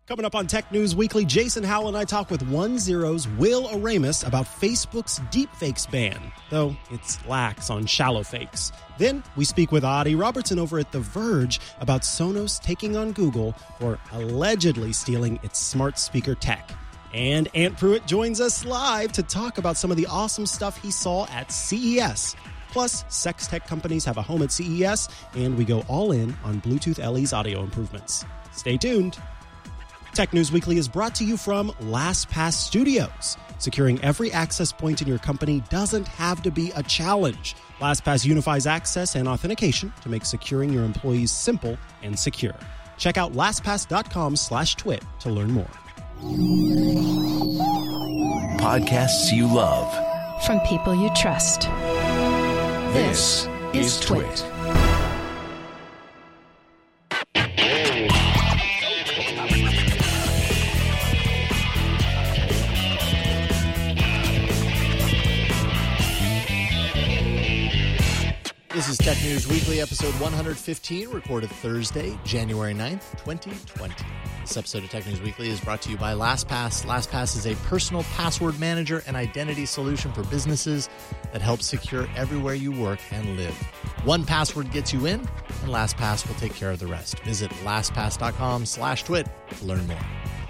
Coming up on Tech News Weekly, Jason Howell and I talk with 10's Will Aramis about Facebook's deepfakes ban, though it's lax on shallow fakes. Then we speak with Adi Robertson over at The Verge about Sonos taking on Google for allegedly stealing its smart speaker tech. And Ant Pruitt joins us live to talk about some of the awesome stuff he saw at CES. Plus, sex tech companies have a home at CES, and we go all in on Bluetooth LE's audio improvements. Stay tuned. Tech News Weekly is brought to you from LastPass Studios. Securing every access point in your company doesn't have to be a challenge. LastPass unifies access and authentication to make securing your employees simple and secure. Check out lastpass.com/twit to learn more. Podcasts you love. From people you trust. This is Twit. This is Tech News Weekly, episode 115, recorded Thursday, January 9th, 2020. This episode of Tech News Weekly is brought to you by LastPass. LastPass is a personal password manager and identity solution for businesses that helps secure everywhere you work and live. One password gets you in, and LastPass will take care of the rest. Visit lastpass.com/twit to learn more.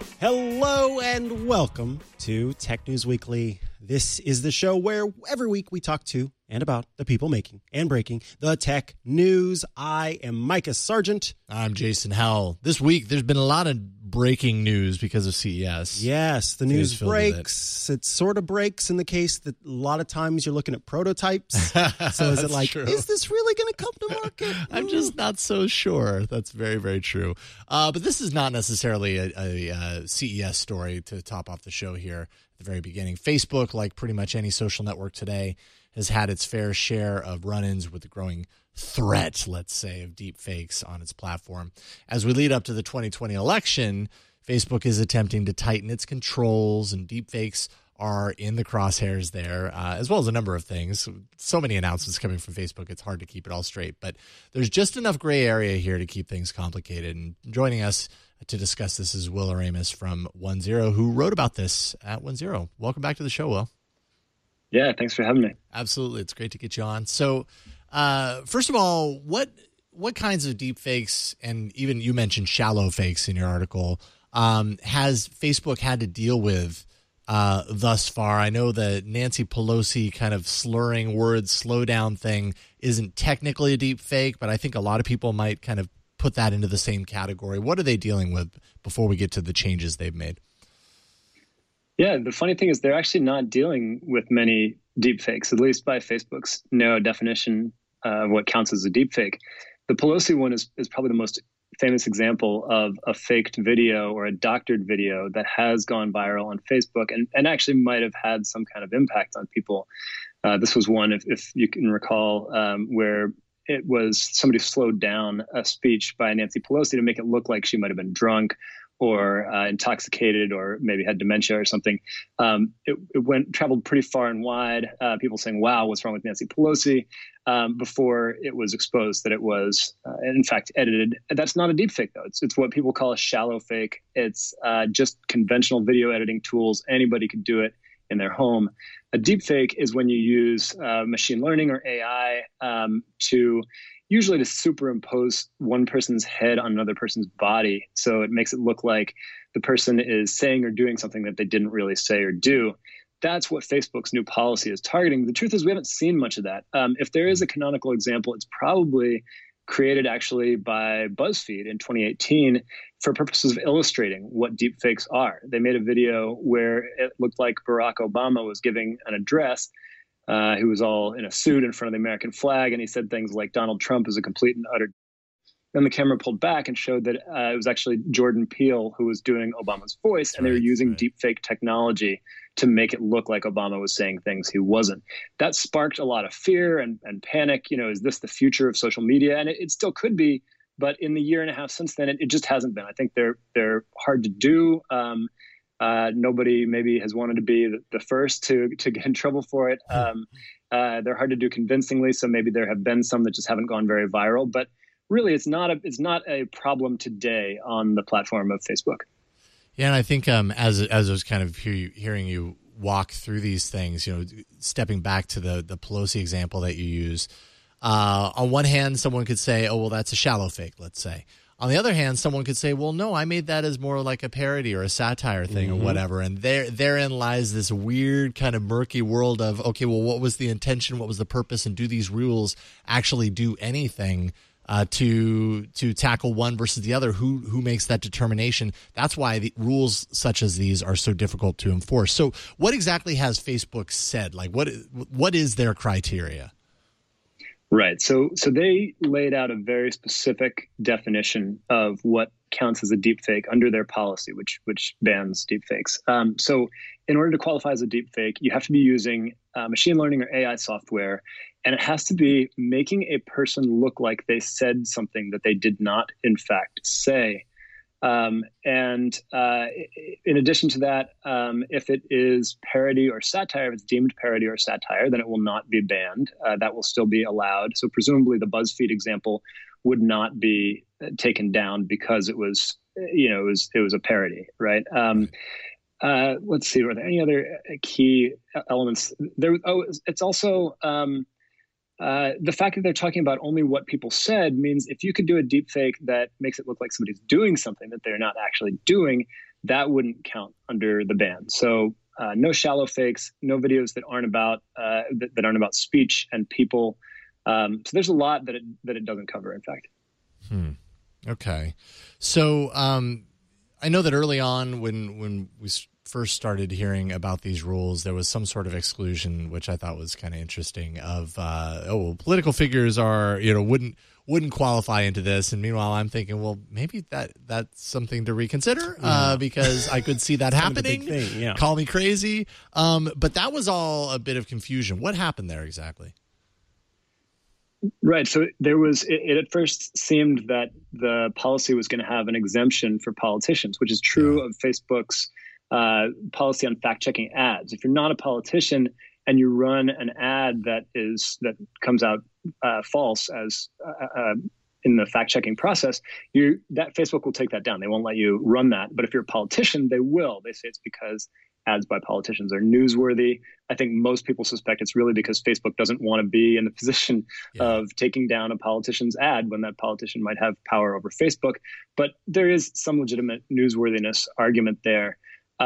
Hello and welcome to Tech News Weekly. This is the show where every week we talk to and about the people making and breaking the tech news. I am Micah Sargent. I'm Jason Howell. This week, there's been a lot of breaking news because of CES. Yes, the news breaks. It sort of breaks in the case that a lot of times you're looking at prototypes. So is it like, true. Is this really going to come to market? I'm just not so sure. That's very, very true. But this is not necessarily a CES story to top off the show here at the very beginning. Facebook, like pretty much any social network today, has had its fair share of run-ins with the growing threat, let's say, of deep fakes on its platform. As we lead up to the 2020 election, Facebook is attempting to tighten its controls, and deep fakes are in the crosshairs there, as well as a number of things. So many announcements coming from Facebook, it's hard to keep it all straight. But there's just enough gray area here to keep things complicated. And joining us to discuss this is Will Aramis from 10, who wrote about this at 10. Welcome back to the show, Will. Yeah, thanks for having me. Absolutely. It's great to get you on. So, first of all, what kinds of deep fakes, and even you mentioned shallow fakes in your article, has Facebook had to deal with thus far? I know the Nancy Pelosi kind of slurring words, slow down thing isn't technically a deep fake, but I think a lot of people might kind of put that into the same category. What are they dealing with before we get to the changes they've made? Yeah, the funny thing is they're actually not dealing with many deepfakes, at least by Facebook's narrow definition of what counts as a deepfake. The Pelosi one is probably the most famous example of a faked video or a doctored video that has gone viral on Facebook and actually might have had some kind of impact on people. This was one, if you can recall, where it was somebody slowed down a speech by Nancy Pelosi to make it look like she might have been drunk or intoxicated, or maybe had dementia or something. It traveled pretty far and wide. People saying, "Wow, what's wrong with Nancy Pelosi?" Before it was exposed that it was, in fact, edited. That's not a deep fake, though. It's what people call a shallow fake. It's just conventional video editing tools. Anybody could do it in their home. A deep fake is when you use machine learning or AI usually to superimpose one person's head on another person's body. So it makes it look like the person is saying or doing something that they didn't really say or do. That's what Facebook's new policy is targeting. The truth is we haven't seen much of that. If there is a canonical example, it's probably created actually by BuzzFeed in 2018 for purposes of illustrating what deepfakes are. They made a video where it looked like Barack Obama was giving an address. He was all in a suit in front of the American flag, and he said things like Donald Trump is a complete and utter. Then the camera pulled back and showed that it was actually Jordan Peele who was doing Obama's voice, and they were using deepfake technology to make it look like Obama was saying things he wasn't. That sparked a lot of fear and panic. You know, is this the future of social media? And it still could be, but in the year and a half since then, it just hasn't been. I think they're hard to do. Nobody maybe has wanted to be the first to get in trouble for it. They're hard to do convincingly, so maybe there have been some that just haven't gone very viral. But really, it's not a problem today on the platform of Facebook. Yeah, and I think as I was kind of hearing you walk through these things, stepping back to the Pelosi example that you use, on one hand, someone could say, oh, well, that's a shallow fake, let's say. On the other hand, someone could say, well, no, I made that as more like a parody or a satire thing or whatever. And therein lies this weird kind of murky world of, okay, well, what was the intention? What was the purpose? And do these rules actually do anything to tackle one versus the other? Who makes that determination? That's why the rules such as these are so difficult to enforce. So what exactly has Facebook said? Like, what is their criteria? Right. So they laid out a very specific definition of what counts as a deepfake under their policy, which bans deepfakes. So in order to qualify as a deepfake, you have to be using machine learning or AI software, and it has to be making a person look like they said something that they did not, in fact, say. In addition to that, if it is parody or satire, if it's deemed parody or satire, then it will not be banned. That will still be allowed. So presumably the BuzzFeed example would not be taken down because it was, it was a parody, right? Let's see, were there any other key elements there? It's also, the fact that they're talking about only what people said means if you could do a deep fake that makes it look like somebody's doing something that they're not actually doing, that wouldn't count under the ban. So no shallow fakes, no videos that aren't about that aren't about speech and people. So there's a lot that it doesn't cover, in fact. Okay. So I know that early on when we first started hearing about these rules, there was some sort of exclusion, which I thought was kind of interesting, of political figures are, wouldn't qualify into this. And meanwhile, I'm thinking, well, maybe that's something to reconsider, because I could see that happening. Kind of a big thing, yeah. Call me crazy. But that was all a bit of confusion. What happened there exactly? Right. So it at first seemed that the policy was going to have an exemption for politicians, which is true of Facebook's policy on fact-checking ads. If you're not a politician and you run an ad that comes out false as in the fact-checking process, that Facebook will take that down. They won't let you run that. But if you're a politician, they will. They say it's because ads by politicians are newsworthy. I think most people suspect it's really because Facebook doesn't want to be in the position of taking down a politician's ad when that politician might have power over Facebook. But there is some legitimate newsworthiness argument there.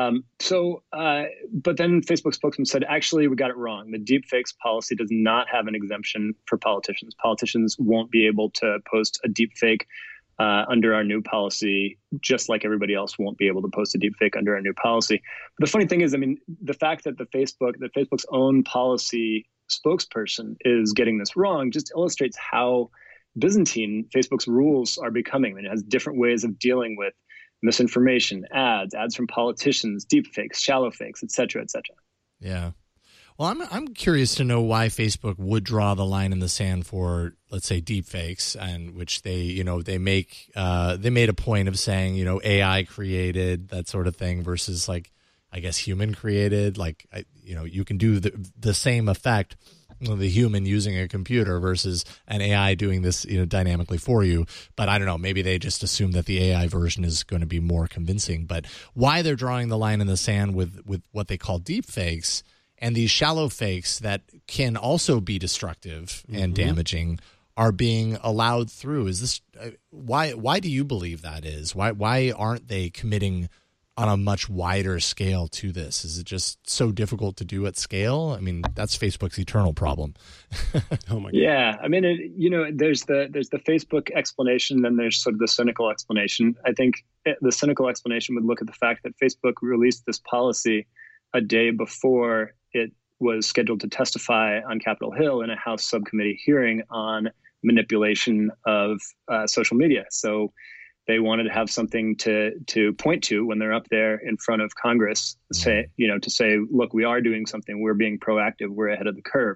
But then Facebook spokesman said, actually, we got it wrong. The deepfakes policy does not have an exemption for politicians. Politicians won't be able to post a deepfake under our new policy, just like everybody else won't be able to post a deepfake under our new policy. But the funny thing is, the fact that Facebook's own policy spokesperson is getting this wrong just illustrates how Byzantine Facebook's rules are becoming. It has different ways of dealing with misinformation, ads from politicians, deepfakes, shallow fakes, et cetera, et cetera. Yeah. Well, I'm curious to know why Facebook would draw the line in the sand for, let's say, deepfakes, and which they made a point of saying, AI created, that sort of thing, versus like, I guess, human created. Like, you can do the same effect, the human using a computer versus an AI doing this, dynamically for you. But I don't know, maybe they just assume that the AI version is going to be more convincing. But why they're drawing the line in the sand with what they call deepfakes and these shallow fakes that can also be destructive and damaging are being allowed through. Is this why do you believe that is? Why aren't they committing on a much wider scale to this? Is it just so difficult to do at scale? I mean, that's Facebook's eternal problem. Oh my God. Yeah, there's the Facebook explanation, then there's sort of the cynical explanation. I think the cynical explanation would look at the fact that Facebook released this policy a day before it was scheduled to testify on Capitol Hill in a House subcommittee hearing on manipulation of social media. So they wanted to have something to point to when they're up there in front of Congress, to say, look, we are doing something. We're being proactive. We're ahead of the curve.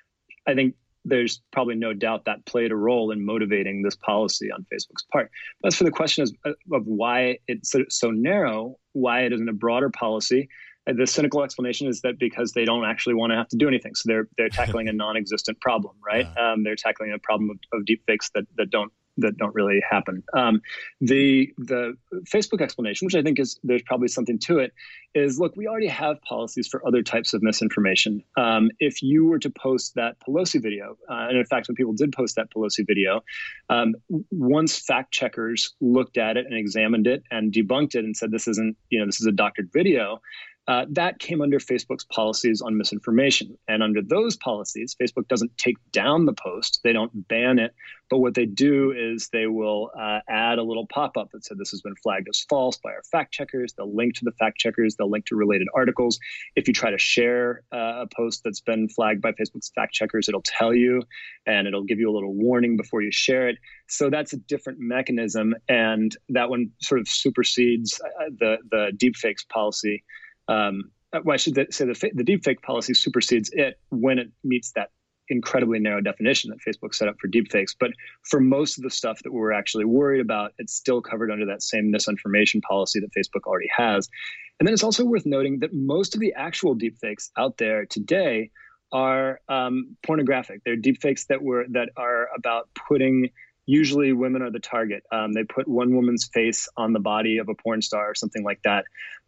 I think there's probably no doubt that played a role in motivating this policy on Facebook's part. But as for the question of why it's so narrow, why it isn't a broader policy, the cynical explanation is that because they don't actually want to have to do anything. So they're tackling a non-existent problem, right? They're tackling a problem of deepfakes that don't that don't really happen. The Facebook explanation, which I think there's probably something to it, is look, we already have policies for other types of misinformation. If you were to post that Pelosi video, and in fact, when people did post that Pelosi video, once fact checkers looked at it and examined it and debunked it and said this is a doctored video, that came under Facebook's policies on misinformation. And under those policies, Facebook doesn't take down the post. They don't ban it. But what they do is they will add a little pop-up that said this has been flagged as false by our fact checkers. They'll link to the fact checkers. They'll link to related articles. If you try to share a post that's been flagged by Facebook's fact checkers, it'll tell you, and it'll give you a little warning before you share it. So that's a different mechanism. And that one sort of supersedes the deepfakes policy. Well, I should say the deepfake policy supersedes it when it meets that incredibly narrow definition that Facebook set up for deepfakes. But for most of the stuff that we're actually worried about, it's still covered under that same misinformation policy that Facebook already has. And then it's also worth noting that most of the actual deepfakes out there today are pornographic. They're deepfakes that are about putting. Usually women are the target. They put one woman's face on the body of a porn star or something like that.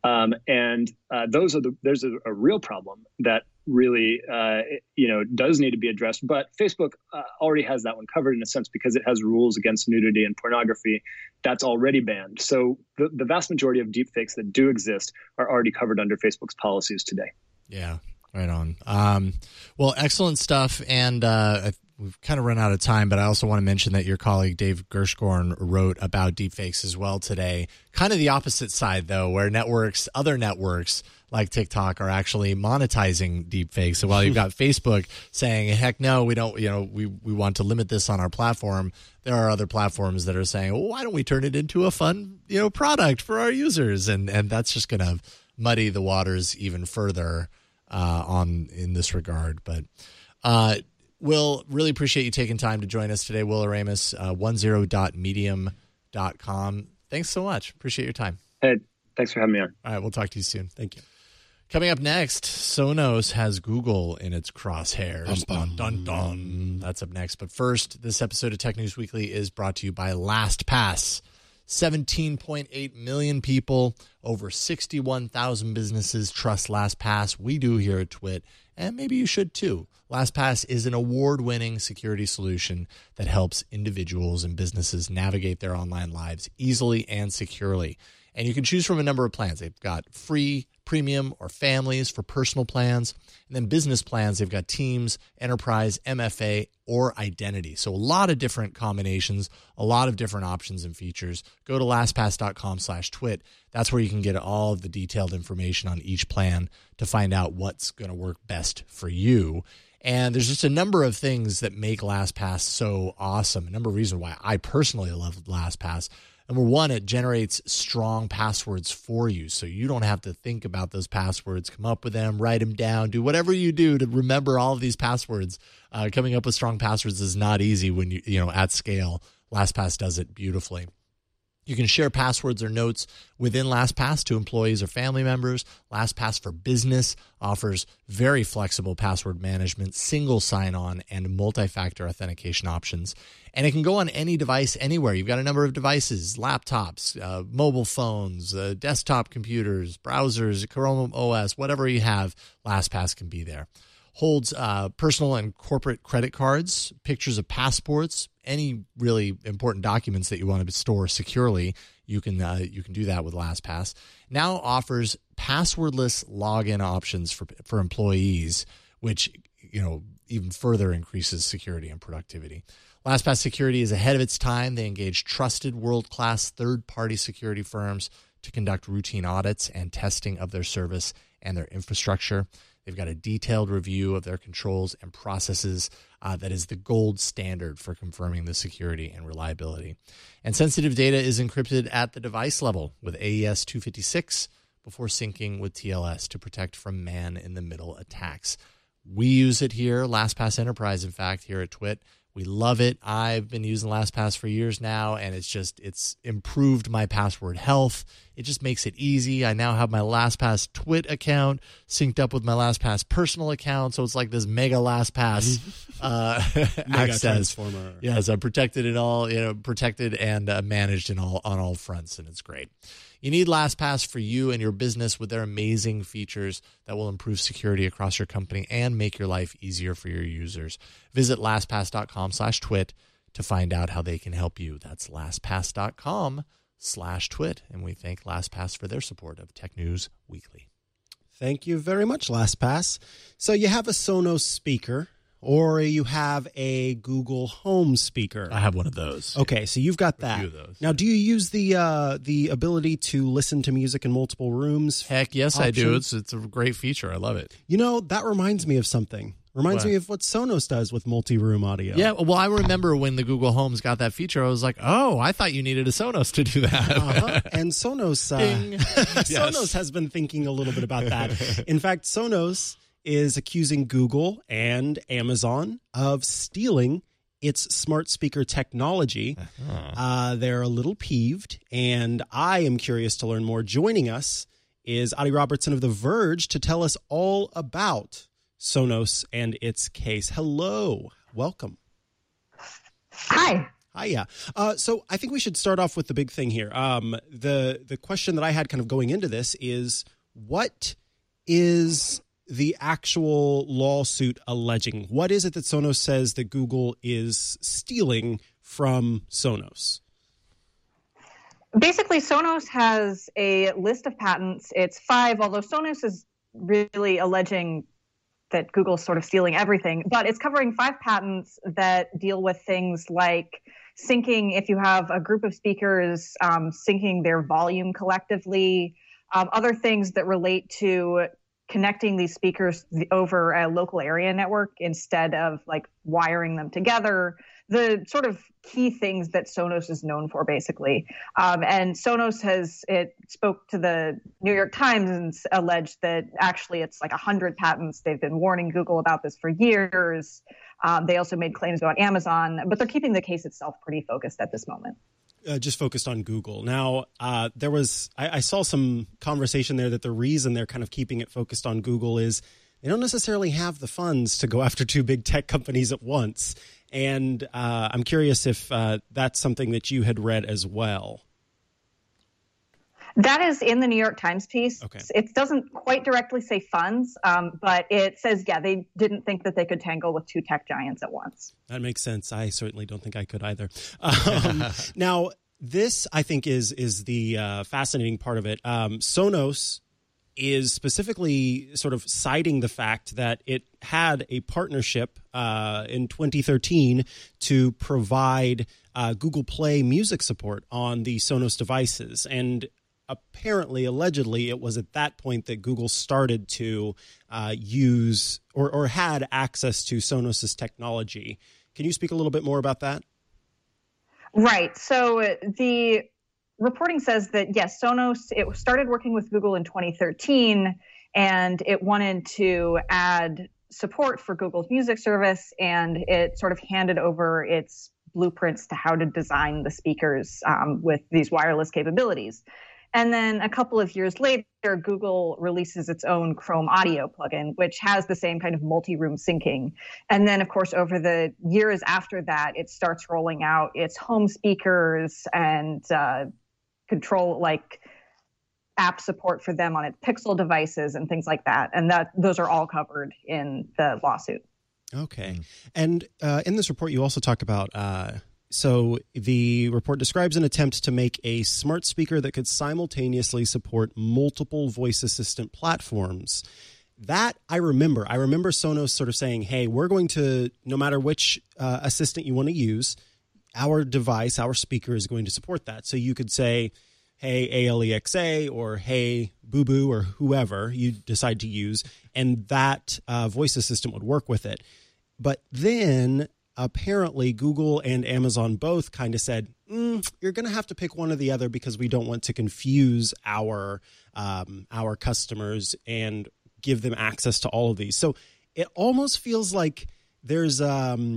There's a real problem that really, does need to be addressed. But Facebook already has that one covered in a sense because it has rules against nudity and pornography that's already banned. So the vast majority of deepfakes that do exist are already covered under Facebook's policies today. Yeah, right on. Well, excellent stuff. And we've kind of run out of time, but I also want to mention that your colleague Dave Gershgorn wrote about deepfakes as well today. Kind of the opposite side, though, where other networks like TikTok are actually monetizing deepfakes. So while you've got Facebook saying, heck no, we don't, we want to limit this on our platform, there are other platforms that are saying, well, why don't we turn it into a fun, product for our users? And that's just going to muddy the waters even further in this regard. But Will, really appreciate you taking time to join us today. Will Oremus, 10.medium.com. Thanks so much. Appreciate your time. Hey, thanks for having me on. All right, we'll talk to you soon. Thank you. Coming up next, Sonos has Google in its crosshairs. Dun, Dun, dun. That's up next. But first, this episode of Tech News Weekly is brought to you by LastPass. 17.8 million people, over 61,000 businesses trust LastPass. We do here at Twit, and maybe you should too. LastPass is an award-winning security solution that helps individuals and businesses navigate their online lives easily and securely. And you can choose from a number of plans. They've got free, premium, or families for personal plans. And then business plans, they've got teams, enterprise, MFA, or identity. So a lot of different combinations, a lot of different options and features. Go to lastpass.com/twit. That's where you can get all of the detailed information on each plan to find out what's going to work best for you. And there's just a number of things that make LastPass so awesome. A number of reasons why I personally love LastPass. Number one, it generates strong passwords for you, so you don't have to think about those passwords, come up with them, write them down, do whatever you do to remember all of these passwords. Coming up with strong passwords is not easy when you at scale. LastPass does it beautifully. You can share passwords or notes within LastPass to employees or family members. LastPass for Business offers very flexible password management, single sign-on, and multi-factor authentication options. And it can go on any device anywhere. You've got a number of devices, laptops, mobile phones, desktop computers, browsers, Chrome OS, whatever you have, LastPass can be there. Holds personal and corporate credit cards, pictures of passports, any really important documents that you want to store securely. You can do that with LastPass. Now offers passwordless login options for employees, which even further increases security and productivity. LastPass security is ahead of its time. They engage trusted world-class third-party security firms to conduct routine audits and testing of their service and their infrastructure. They've got a detailed review of their controls and processes that is the gold standard for confirming the security and reliability. And sensitive data is encrypted at the device level with AES 256 before syncing with TLS to protect from man-in-the-middle attacks. We use it here, LastPass Enterprise, in fact, here at Twit. We love it. I've been using LastPass for years now, and it's improved my password health. It just makes it easy. I now have my LastPass Twit account synced up with my LastPass personal account, so it's like this mega LastPass mega access. transformer. Yes, I'm protected and managed on all fronts, and it's great. You need LastPass for you and your business with their amazing features that will improve security across your company and make your life easier for your users. Visit LastPass.com/twit to find out how they can help you. That's LastPass.com/twit. And we thank LastPass for their support of Tech News Weekly. Thank you very much, LastPass. So you have a Sonos speaker, or you have a Google Home speaker. I have one of those. Okay, so you've got A that. few of those. Now, do you use the ability to listen to music in multiple rooms? Heck, yes, I do. option? It's a great feature. I love it. You know, that reminds me of something. Reminds What? me of what Sonos does with multi-room audio. Yeah, well, I remember when the Google Home's got that feature, I was like, oh, I thought you needed a Sonos to do that. Uh-huh. And Sonos, Ding. Sonos has been thinking a little bit about that. In fact, Sonos is accusing Google and Amazon of stealing its smart speaker technology. They're a little peeved, and I am curious to learn more. Joining us is Adi Robertson of The Verge to tell us all about Sonos and its case. Hello. Welcome. Hi. Hiya. So I think we should start off with the big thing here. The question that I had kind of going into this is, what is the actual lawsuit alleging? What is it that Sonos says that Google is stealing from Sonos? Basically, Sonos has a list of patents. It's 5, although Sonos is really alleging that Google's sort of stealing everything. But it's covering 5 patents that deal with things like syncing, if you have a group of speakers, syncing their volume collectively, other things that relate to connecting these speakers over a local area network instead of like wiring them together, the sort of key things that Sonos is known for, basically. And Sonos spoke to the New York Times and alleged that actually it's like 100 patents. They've been warning Google about this for years. They also made claims about Amazon, but they're keeping the case itself pretty focused at this moment. Just focused on Google. Now, I saw some conversation there that the reason they're kind of keeping it focused on Google is they don't necessarily have the funds to go after 2 big tech companies at once. And I'm curious if that's something that you had read as well. That is in the New York Times piece. Okay. It doesn't quite directly say funds, but it says, they didn't think that they could tangle with 2 tech giants at once. That makes sense. I certainly don't think I could either. Now, this, I think, is the fascinating part of it. Sonos is specifically sort of citing the fact that it had a partnership in 2013 to provide Google Play music support on the Sonos devices. And apparently, allegedly, it was at that point that Google started to use or had access to Sonos's technology. Can you speak a little bit more about that? Right. So the reporting says that, yes, Sonos, it started working with Google in 2013, and it wanted to add support for Google's music service, and it sort of handed over its blueprints to how to design the speakers with these wireless capabilities. And then a couple of years later, Google releases its own Chrome Audio plugin, which has the same kind of multi-room syncing. And then, of course, over the years after that, it starts rolling out its home speakers and control, like app support for them on its Pixel devices and things like that. And those are all covered in the lawsuit. Okay. And in this report, you also talk about so the report describes an attempt to make a smart speaker that could simultaneously support multiple voice assistant platforms. That I remember. I remember Sonos sort of saying, hey, we're going to, no matter which assistant you want to use, our device, our speaker is going to support that. So you could say, hey, Alexa, or hey, Boo Boo, or whoever you decide to use, and that voice assistant would work with it. But then apparently Google and Amazon both kind of said, you're going to have to pick one or the other because we don't want to confuse our customers and give them access to all of these. So it almost feels like there's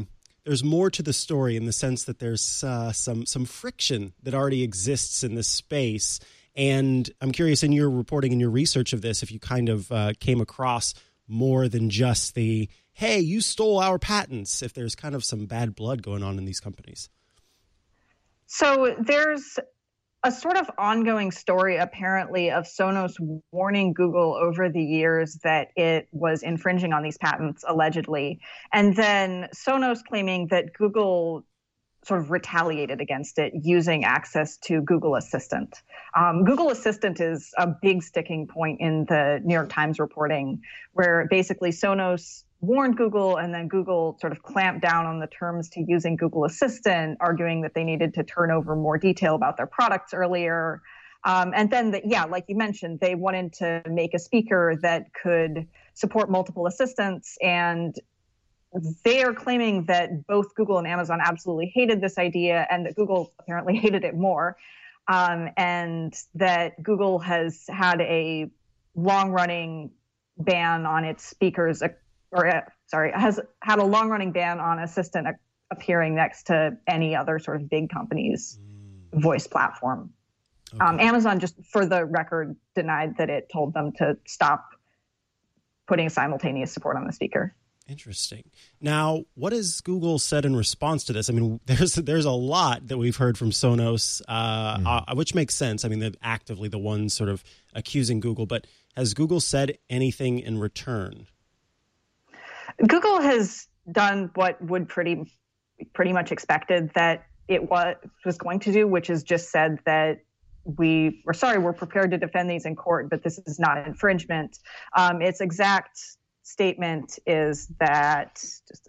there's more to the story in the sense that there's some friction that already exists in this space. And I'm curious, in your reporting and your research of this, if you kind of came across more than just the, hey, you stole our patents, if there's kind of some bad blood going on in these companies. So there's a sort of ongoing story, apparently, of Sonos warning Google over the years that it was infringing on these patents, allegedly. And then Sonos claiming that Google sort of retaliated against it using access to Google Assistant. Google Assistant is a big sticking point in the New York Times reporting, where basically Sonos warned Google, and then Google sort of clamped down on the terms to using Google Assistant, arguing that they needed to turn over more detail about their products earlier. And then, like you mentioned, they wanted to make a speaker that could support multiple assistants. And they are claiming that both Google and Amazon absolutely hated this idea, and that Google apparently hated it more. And that Google has had a long-running ban on its speakers, has had a long-running ban on Assistant appearing next to any other sort of big company's voice platform. Okay. Amazon, just for the record, denied that it told them to stop putting simultaneous support on the speaker. Interesting. Now, what has Google said in response to this? I mean, there's a lot that we've heard from Sonos, which makes sense. I mean, they're actively the ones sort of accusing Google, but has Google said anything in return? Google has done what would pretty much expected that it was going to do, which is just said that we're prepared to defend these in court, but this is not infringement. Its exact statement is that, is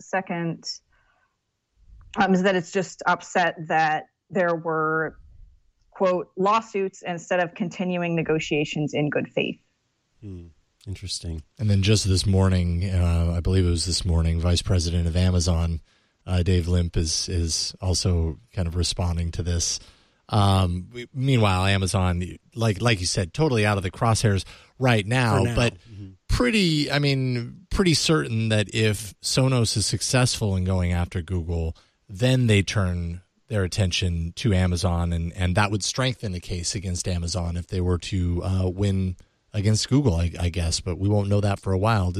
that it's just upset that there were, quote, lawsuits instead of continuing negotiations in good faith. Interesting. And then just this morning, I believe it was this morning, Vice President of Amazon, Dave Limp, is also kind of responding to this. Meanwhile, Amazon, like you said, totally out of the crosshairs right now. But pretty certain that if Sonos is successful in going after Google, then they turn their attention to Amazon, and that would strengthen the case against Amazon if they were to win against Google, I guess, but we won't know that for a while.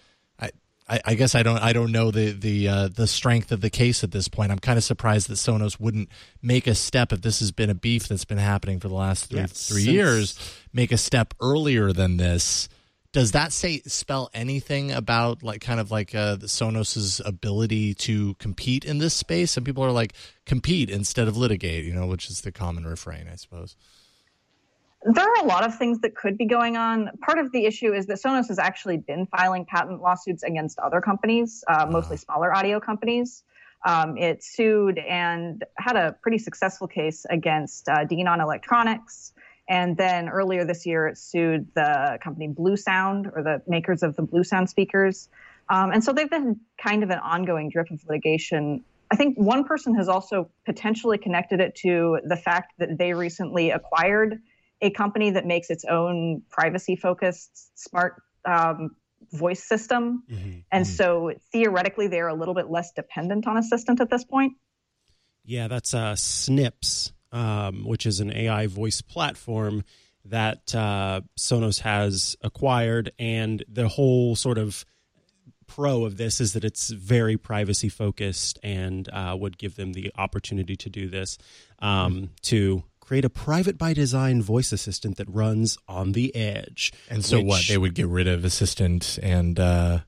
I guess I don't know the strength of the case at this point. I'm kind of surprised that Sonos wouldn't make a step, if this has been a beef that's been happening for the last three years, make a step earlier than this. Does that spell anything about the Sonos's ability to compete in this space? Some people are like, compete instead of litigate, which is the common refrain, I suppose. There are a lot of things that could be going on. Part of the issue is that Sonos has actually been filing patent lawsuits against other companies, mostly smaller audio companies. It sued and had a pretty successful case against Denon Electronics. And then earlier this year, it sued the company Blue Sound, or the makers of the Blue Sound speakers. And so they've been kind of an ongoing drip of litigation. I think one person has also potentially connected it to the fact that they recently acquired a company that makes its own privacy-focused smart voice system. And so theoretically, they're a little bit less dependent on Assistant at this point. Yeah, that's Snips, which is an AI voice platform that Sonos has acquired. And the whole sort of pro of this is that it's very privacy-focused and would give them the opportunity to do this, to create a private by design voice assistant that runs on the edge. And so they would get rid of Assistant and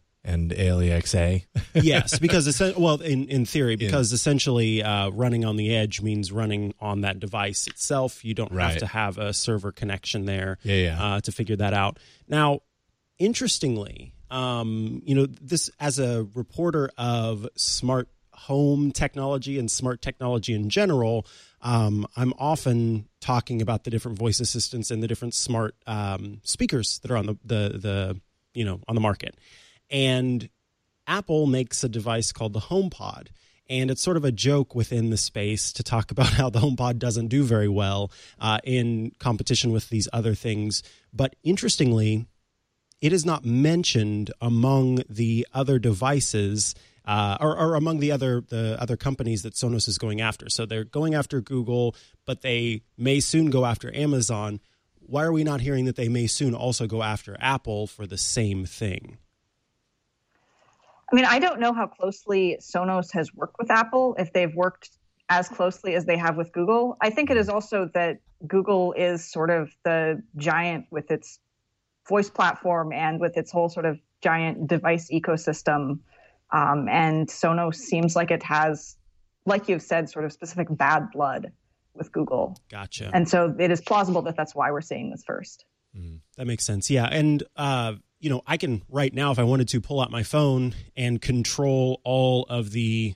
ALEXA? Yes, because in theory, because essentially running on the edge means running on that device itself. You don't have to have a server connection there to figure that out. Now, interestingly, this, as a reporter of smart home technology and smart technology in general, I'm often talking about the different voice assistants and the different smart speakers that are on the on the market. And Apple makes a device called the HomePod, and it's sort of a joke within the space to talk about how the HomePod doesn't do very well in competition with these other things. But interestingly, it is not mentioned among the other devices or among the other companies that Sonos is going after. So they're going after Google, but they may soon go after Amazon. Why are we not hearing that they may soon also go after Apple for the same thing? I mean, I don't know how closely Sonos has worked with Apple, if they've worked as closely as they have with Google. I think it is also that Google is sort of the giant with its voice platform and with its whole sort of giant device ecosystem. And Sonos seems like it has, like you've said, sort of specific bad blood with Google. Gotcha. And so it is plausible that that's why we're seeing this first. That makes sense. Yeah. And, I can right now, if I wanted to, pull out my phone and control all of the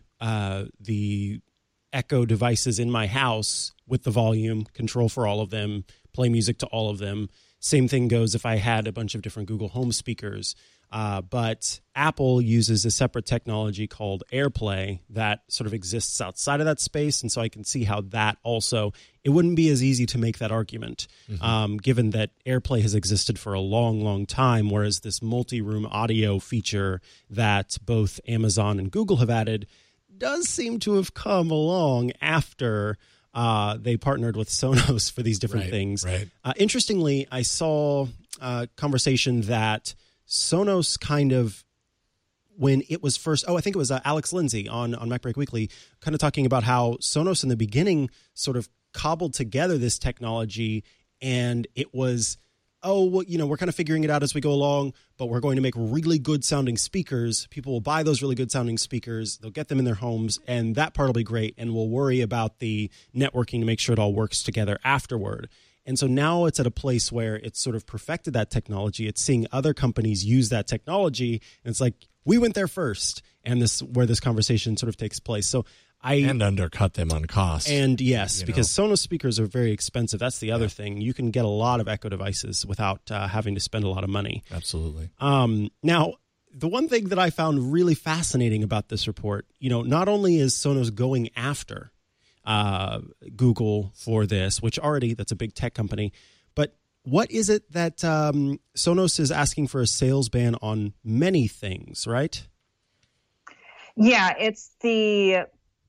Echo devices in my house with the volume, control for all of them, play music to all of them. Same thing goes if I had a bunch of different Google Home speakers. But Apple uses a separate technology called AirPlay that sort of exists outside of that space. And so I can see how that also, it wouldn't be as easy to make that argument, given that AirPlay has existed for a long, long time, whereas this multi-room audio feature that both Amazon and Google have added does seem to have come along after they partnered with Sonos for these different things. Right. Interestingly, I saw a conversation that Sonos kind of, when it was first, I think it was Alex Lindsay on MacBreak Weekly, kind of talking about how Sonos in the beginning sort of cobbled together this technology, and it was, we're kind of figuring it out as we go along, but we're going to make really good sounding speakers. People will buy those really good sounding speakers. They'll get them in their homes, and that part will be great, and we'll worry about the networking to make sure it all works together afterward. And so now it's at a place where it's sort of perfected that technology. It's seeing other companies use that technology. And it's like, we went there first. And this where this conversation sort of takes place. So and undercut them on cost. And yes, because Sonos speakers are very expensive. That's the other thing. You can get a lot of Echo devices without having to spend a lot of money. Absolutely. Now, the one thing that I found really fascinating about this report, not only is Sonos going after Google for this, which already, that's a big tech company. But what is it that Sonos is asking for a sales ban on many things, right? Yeah, it's the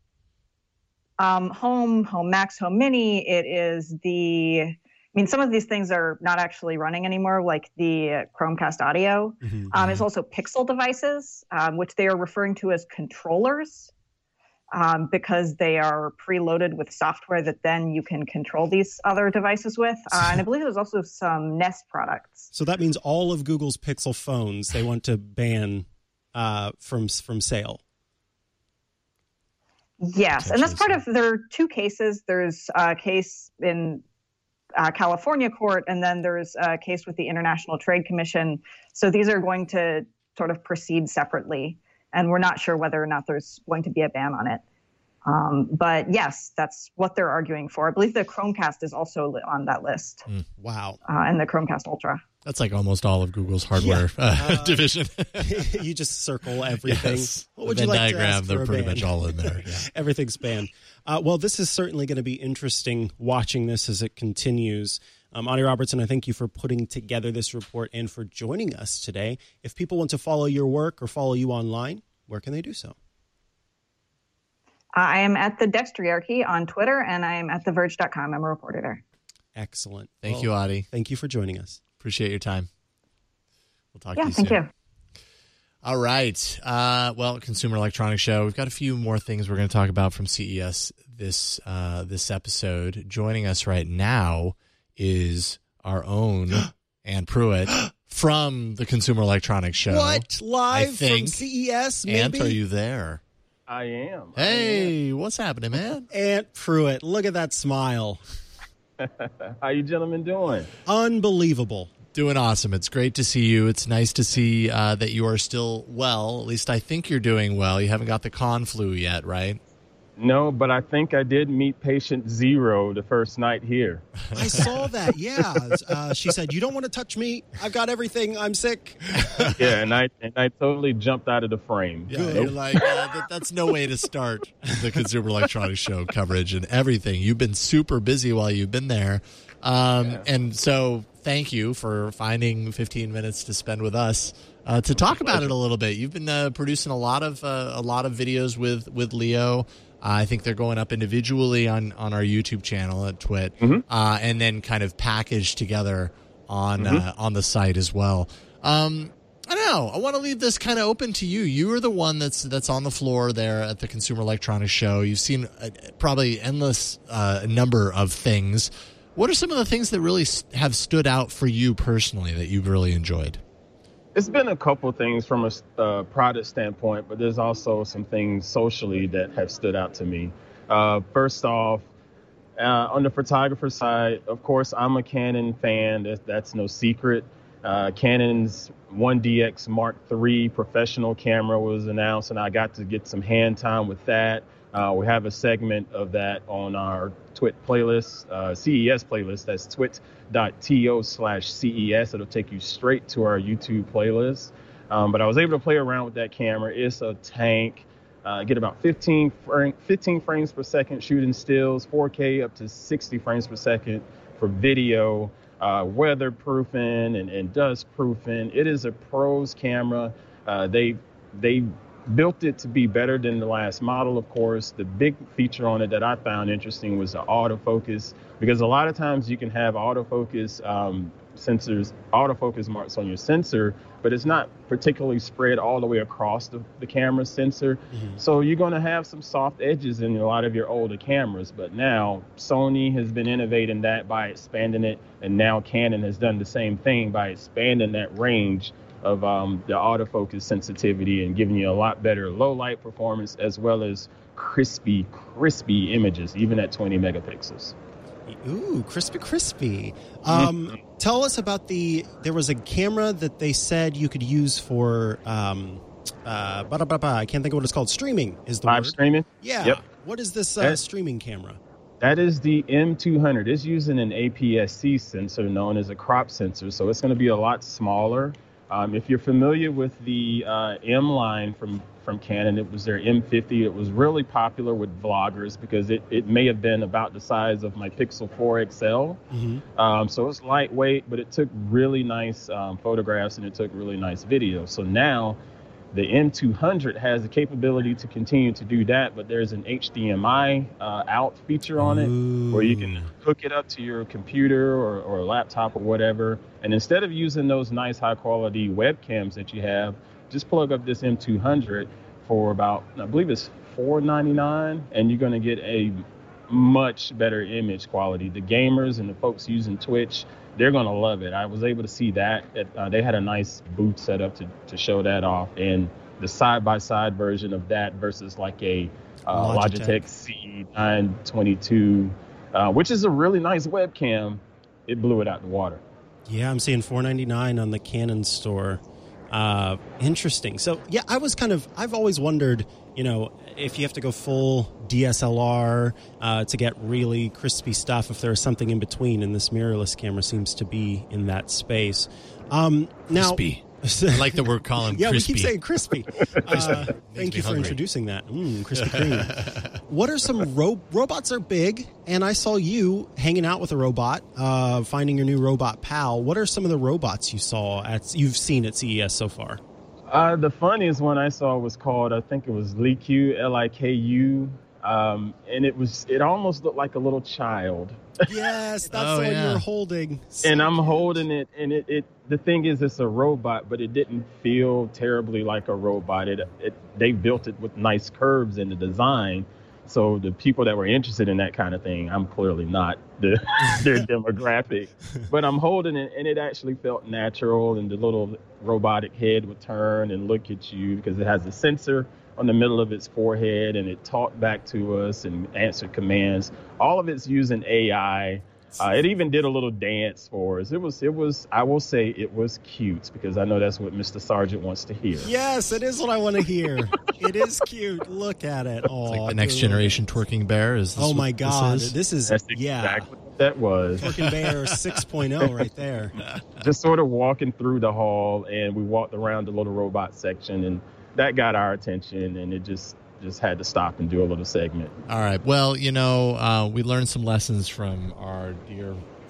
Home Max, Home Mini. It is some of these things are not actually running anymore, like the Chromecast audio. It's also Pixel devices, which they are referring to as controllers. Because they are preloaded with software that then you can control these other devices with. And I believe there's also some Nest products. So that means all of Google's Pixel phones, they want to ban from sale. Yes, and that's part of, there are two cases. There's a case in California court, and then there's a case with the International Trade Commission. So these are going to sort of proceed separately. And we're not sure whether or not there's going to be a ban on it. But yes, that's what they're arguing for. I believe the Chromecast is also on that list. Wow. And the Chromecast Ultra. That's like almost all of Google's hardware division. You just circle everything. Yes. What would the you like diagram, to ask they're for a pretty ban? much all in there. Yeah. Everything's banned. Well, this is certainly going to be interesting watching this as it continues. Adi Robertson, I thank you for putting together this report and for joining us today. If people want to follow your work or follow you online, where can they do so? I am at the Dextriarchy on Twitter, and I am at TheVerge.com. I'm a reporter there. Excellent. Thank you, Adi. Thank you for joining us. Appreciate your time. We'll talk to you soon. Thank you. All right. Consumer Electronics Show. We've got a few more things we're going to talk about from CES this episode. Joining us right now is our own Ann Pruitt from the Consumer Electronics Show. What? Live from CES, maybe? Ant, are you there? I am. Hey, what's happening, man? Ant Pruitt, look at that smile. How you gentlemen doing? Unbelievable. Doing awesome. It's great to see you. It's nice to see that you are still well. At least I think you're doing well. You haven't got the con flu yet, right? No, but I think I did meet patient 0 the first night here. I saw that, yeah. She said, "You don't want to touch me. I've got everything. I'm sick." Yeah, and I totally jumped out of the frame. Yeah, you're like, that's no way to start the Consumer Electronics Show coverage and everything. You've been super busy while you've been there. And so thank you for finding 15 minutes to spend with us to talk about it a little bit. You've been producing a lot of videos with Leo. I think they're going up individually on our YouTube channel at Twit, and then kind of packaged together on the site as well. I don't know. I want to leave this kind of open to you. You are the one that's on the floor there at the Consumer Electronics Show. You've seen probably endless number of things. What are some of the things that really have stood out for you personally that you've really enjoyed? It's been a couple things from a product standpoint, but there's also some things socially that have stood out to me. First off, on the photographer side, of course, I'm a Canon fan. That's no secret. Canon's 1DX Mark III professional camera was announced, and I got to get some hand time with that. We have a segment of that on our Twit playlist, CES playlist. That's twit.to/CES. It'll take you straight to our YouTube playlist. But I was able to play around with that camera. It's a tank. Get about 15 frames per second shooting stills, 4K up to 60 frames per second for video. Weatherproofing and dust proofing. It is a pros camera. They built it to be better than the last model, of course. The big feature on it that I found interesting was the autofocus, because a lot of times you can have autofocus marks on your sensor, but it's not particularly spread all the way across the camera sensor. So you're going to have some soft edges in a lot of your older cameras. But now Sony has been innovating that by expanding it, and now Canon has done the same thing by expanding that range of the autofocus sensitivity and giving you a lot better low light performance as well as crispy images, even at 20 megapixels. Ooh, crispy. Tell us about there was a camera that they said you could use for, I can't think of what it's called. Streaming is the live word. Streaming? Yeah. Yep. What is this streaming camera? That is the M200. It's using an APS-C sensor known as a crop sensor, so it's going to be a lot smaller. If you're familiar with the M line from Canon, it was their M50. It was really popular with vloggers because it may have been about the size of my Pixel 4 XL. So it's lightweight, but it took really nice photographs and it took really nice video. So now the M200 has the capability to continue to do that, but there's an HDMI out feature on it where you can hook it up to your computer or laptop or whatever. And instead of using those nice high quality webcams that you have, just plug up this M200 for about, I believe it's $4.99, and you're going to get a much better image quality. The gamers and the folks using Twitch, they're going to love it. I was able to see that. They had a nice booth set up to show that off. And the side-by-side version of that versus like a Logitech C922, which is a really nice webcam, it blew it out the water. Yeah, I'm seeing $4.99 on the Canon store. Interesting. So, yeah, I've always wondered, if you have to go full DSLR to get really crispy stuff, if there's something in between, and this mirrorless camera seems to be in that space. Crispy. I like that we're calling crispy. Yeah, we keep saying crispy. Thank you for introducing that. Krispy Kreme. What are some robots are big, and I saw you hanging out with a robot, finding your new robot pal. What are some of the robots you've seen at CES so far? The funniest one I saw was called, I think it was Liku, Liku. And it almost looked like a little child. Yes, that's the one you're holding. And I'm holding it, and the thing is, it's a robot, but it didn't feel terribly like a robot. They built it with nice curves in the design. So the people that were interested in that kind of thing, I'm clearly not their demographic. But I'm holding it, and it actually felt natural, and the little robotic head would turn and look at you because it has a sensor on the middle of its forehead, and it talked back to us and answered commands. All of it's using AI. It even did a little dance for us. It was. I will say it was cute because I know that's what Mr. Sargent wants to hear. Yes, it is what I want to hear. It is cute. Look at it. It's like the next generation twerking bear. Oh my God! This is that's exactly what that was. Twerking bear 6.0 right there. Just sort of walking through the hall, and we walked around the little robot section, and that got our attention, and it just had to stop and do a little segment. All right. Well, we learned some lessons from our dear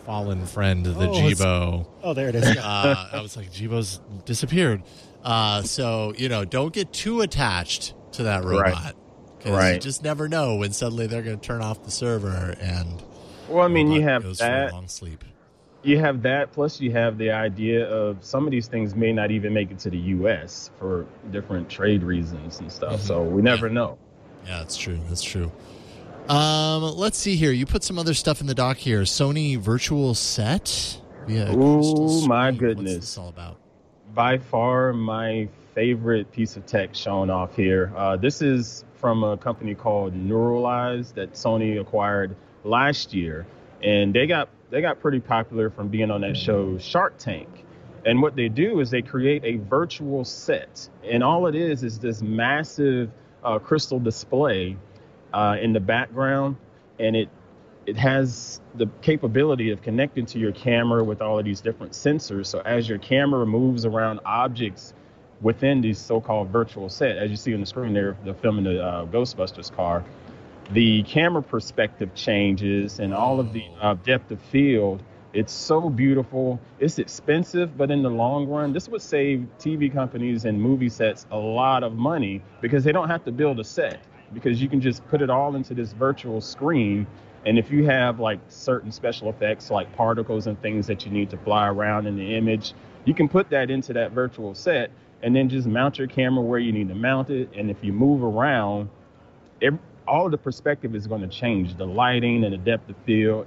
fallen friend, the Jibo. Oh, there it is. I was like, Jibo's disappeared. So, don't get too attached to that robot. Right. You just never know when suddenly they're going to turn off the server and you have goes that. For a long sleep. You have that, plus you have the idea of some of these things may not even make it to the U.S. for different trade reasons and stuff. Mm-hmm. So we never know. Yeah, that's true. That's true. Let's see here. You put some other stuff in the doc here. Sony Virtual Set. Oh, my goodness. What's this all about? By far my favorite piece of tech shown off here. This is from a company called Neuralize that Sony acquired last year. And they got pretty popular from being on that show Shark Tank. And what they do is they create a virtual set. And all it is this massive crystal display in the background. And it has the capability of connecting to your camera with all of these different sensors. So as your camera moves around objects within these so-called virtual set, as you see on the screen there, they're filming the Ghostbusters car, the camera perspective changes and all of the depth of field. It's so beautiful. It's expensive, but in the long run, this would save TV companies and movie sets a lot of money because they don't have to build a set, because you can just put it all into this virtual screen. And if you have like certain special effects like particles and things that you need to fly around in the image, you can put that into that virtual set and then just mount your camera where you need to mount it. And if you move around, all of the perspective is going to change. The lighting and the depth of field.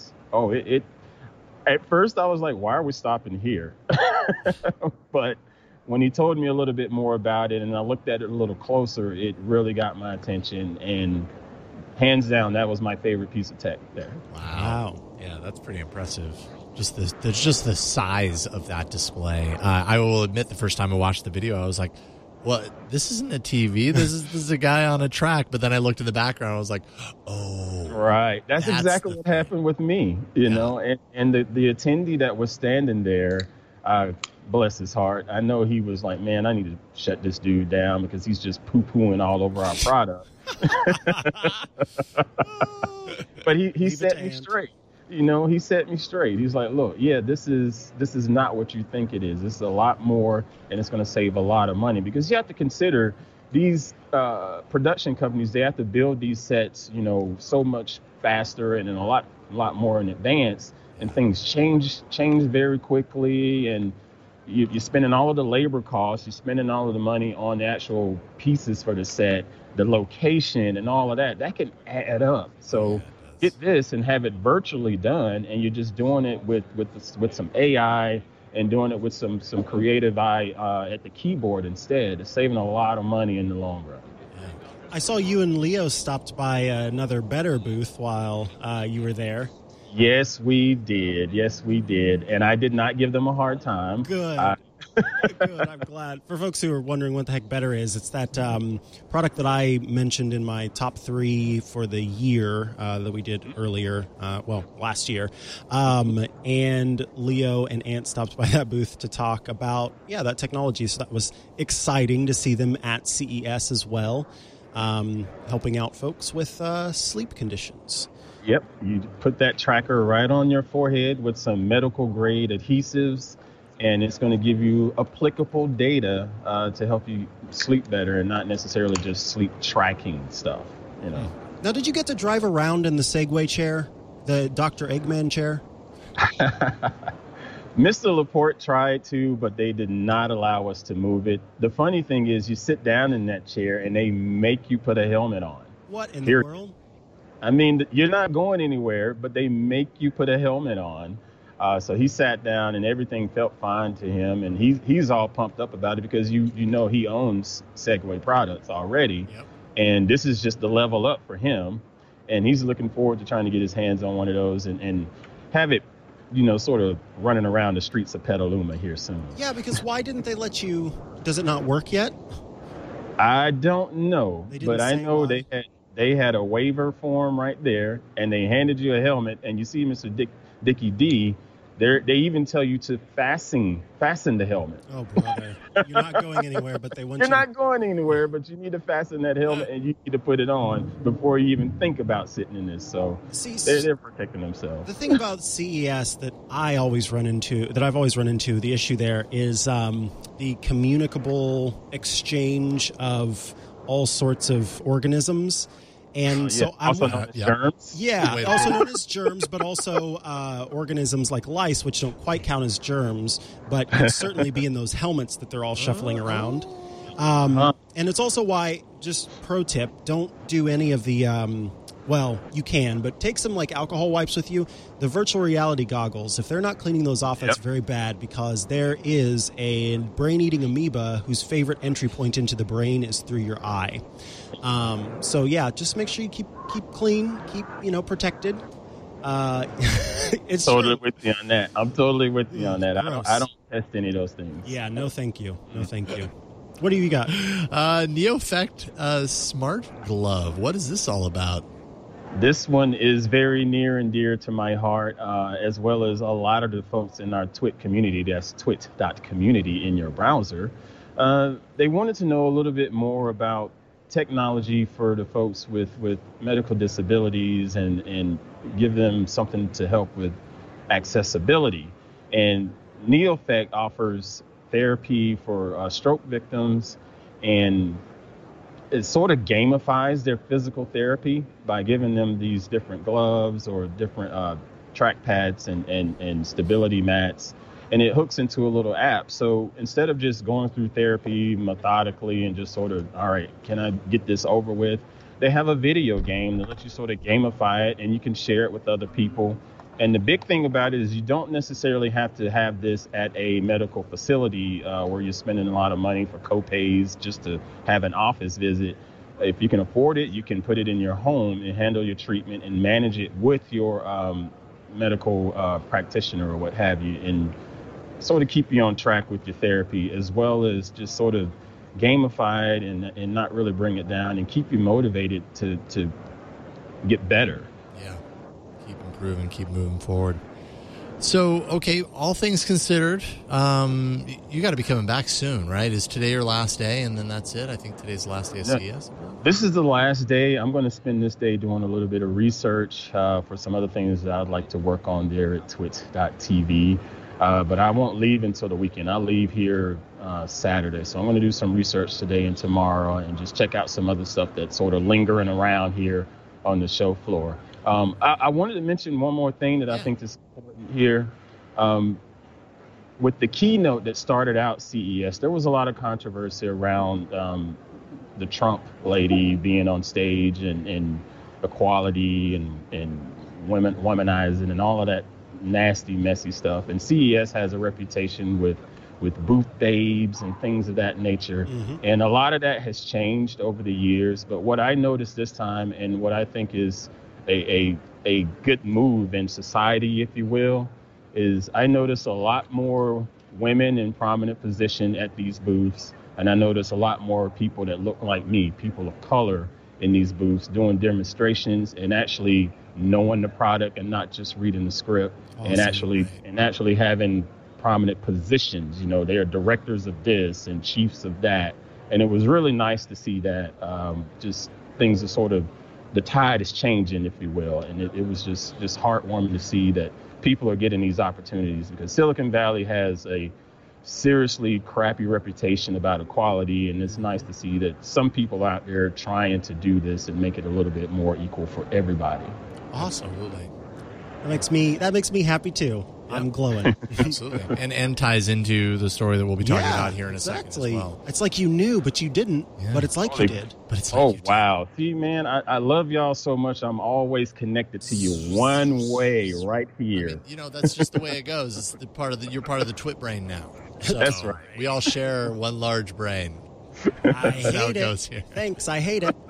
At first I was like, why are we stopping here? But when he told me a little bit more about it and I looked at it a little closer, it really got my attention. And hands down, that was my favorite piece of tech there. Wow. Yeah, that's pretty impressive. Just the size of that display. I will admit, the first time I watched the video, I was like, well, this isn't a TV. This is a guy on a track. But then I looked in the background. I was like, oh. Right. That's exactly what happened with me, you know. And the attendee that was standing there, bless his heart, I know he was like, man, I need to shut this dude down because he's just poo-pooing all over our product. But he set me straight. You know, he set me straight. He's like, look, yeah, this is not what you think it is. This is a lot more, and it's going to save a lot of money, because you have to consider these production companies. They have to build these sets, you know, so much faster and in a lot more in advance, and things change very quickly, and you're spending all of the labor costs, you're spending all of the money on the actual pieces for the set, the location, and all of that. That can add up. So get this and have it virtually done, and you're just doing it with some AI and doing it with some creative eye at the keyboard instead. It's saving a lot of money in the long run. I saw you and Leo stopped by another Better booth while you were there. Yes, we did. And I did not give them a hard time. Good. Good. I'm glad. For folks who are wondering what the heck Better is, it's that product that I mentioned in my top 3 for the year that we did earlier, last year. And Leo and Ant stopped by that booth to talk about, that technology. So that was exciting to see them at CES as well, helping out folks with sleep conditions. Yep. You put that tracker right on your forehead with some medical grade adhesives, and it's going to give you applicable data to help you sleep better, and not necessarily just sleep tracking stuff, you know. Now, did you get to drive around in the Segway chair, the Dr. Eggman chair? Mr. Laporte tried to, but they did not allow us to move it. The funny thing is, you sit down in that chair and they make you put a helmet on. What in the world? I mean, you're not going anywhere, but they make you put a helmet on. So he sat down and everything felt fine to him. And he's all pumped up about it because you know he owns Segway products already. Yep. And this is just the level up for him. And he's looking forward to trying to get his hands on one of those and have it, you know, sort of running around the streets of Petaluma here soon. Yeah, because why didn't they let you? Does it not work yet? I don't know, but I know why. They had a waiver form right there, and they handed you a helmet, and you see Mr. Dickie D They even tell you to fasten the helmet. Oh, brother. You're not going anywhere, but they want You're not going anywhere, but you need to fasten that helmet and you need to put it on before you even think about sitting in this. So they're protecting themselves. The thing about CES that I've always run into, the issue there is the communicable exchange of all sorts of organisms. And so also known as germs. Yeah, also known as germs, but also organisms like lice, which don't quite count as germs, but can certainly be in those helmets that they're all shuffling around. And it's also why, just pro tip, don't do any of the, well, you can, but take some like alcohol wipes with you. The virtual reality goggles, if they're not cleaning those off, that's very bad, because there is a brain-eating amoeba whose favorite entry point into the brain is through your eye. So yeah, just make sure you keep clean, keep protected. It's totally with you on that. I'm totally with you on that. I don't test any of those things. Yeah, no thank you. No thank you. What do you got? NeoFect Smart Glove. What is this all about? This one is very near and dear to my heart, as well as a lot of the folks in our Twit community. That's twit.community in your browser. They wanted to know a little bit more about technology for the folks with medical disabilities and give them something to help with accessibility. And NeoFect offers therapy for stroke victims, and it sort of gamifies their physical therapy by giving them these different gloves or different track pads and stability mats. And it hooks into a little app. So instead of just going through therapy methodically and just sort of, all right, can I get this over with? They have a video game that lets you sort of gamify it, and you can share it with other people. And the big thing about it is you don't necessarily have to have this at a medical facility where you're spending a lot of money for co-pays just to have an office visit. If you can afford it, you can put it in your home and handle your treatment and manage it with your medical practitioner or what have you, and sort of keep you on track with your therapy, as well as just sort of gamify it and not really bring it down and keep you motivated to get better. Yeah, keep improving, keep moving forward. So, okay, all things considered, you got to be coming back soon, right? Is today your last day, and then that's it? I think today's the last day of CES. This is the last day. I'm going to spend this day doing a little bit of research for some other things that I'd like to work on there at twit.tv. But I won't leave until the weekend. I'll leave here Saturday. So I'm going to do some research today and tomorrow and just check out some other stuff that's sort of lingering around here on the show floor. I wanted to mention one more thing that I think is important here. With the keynote that started out CES, there was a lot of controversy around the Trump lady being on stage and equality and womanizing and all of that nasty, messy stuff. And CES has a reputation with booth babes and things of that nature. Mm-hmm. And a lot of that has changed over the years. But what I noticed this time, and what I think is a good move in society, if you will, is I noticed a lot more women in prominent position at these booths. And I noticed a lot more people that look like me, people of color, in these booths doing demonstrations and actually knowing the product and not just reading the script. Awesome. and actually having prominent positions. You know, they are directors of this and chiefs of that. And it was really nice to see that. Just things are sort of, the tide is changing, if you will. And it was just heartwarming to see that people are getting these opportunities, because Silicon Valley has a seriously crappy reputation about equality, and it's nice to see that some people out there trying to do this and make it a little bit more equal for everybody. Awesome. Absolutely. That makes me happy too. Yep. I'm glowing. Absolutely. And ties into the story that we'll be talking about here in a second as well. It's like you knew, but you didn't. Yeah. But it's like you did. But it's like you did. Wow. See, man, I love y'all so much. I'm always connected to you one way right here. I mean, that's just the way it goes. It's you're part of the Twit brain now. So that's right. We all share one large brain. I hate it. Here. Thanks. I hate it.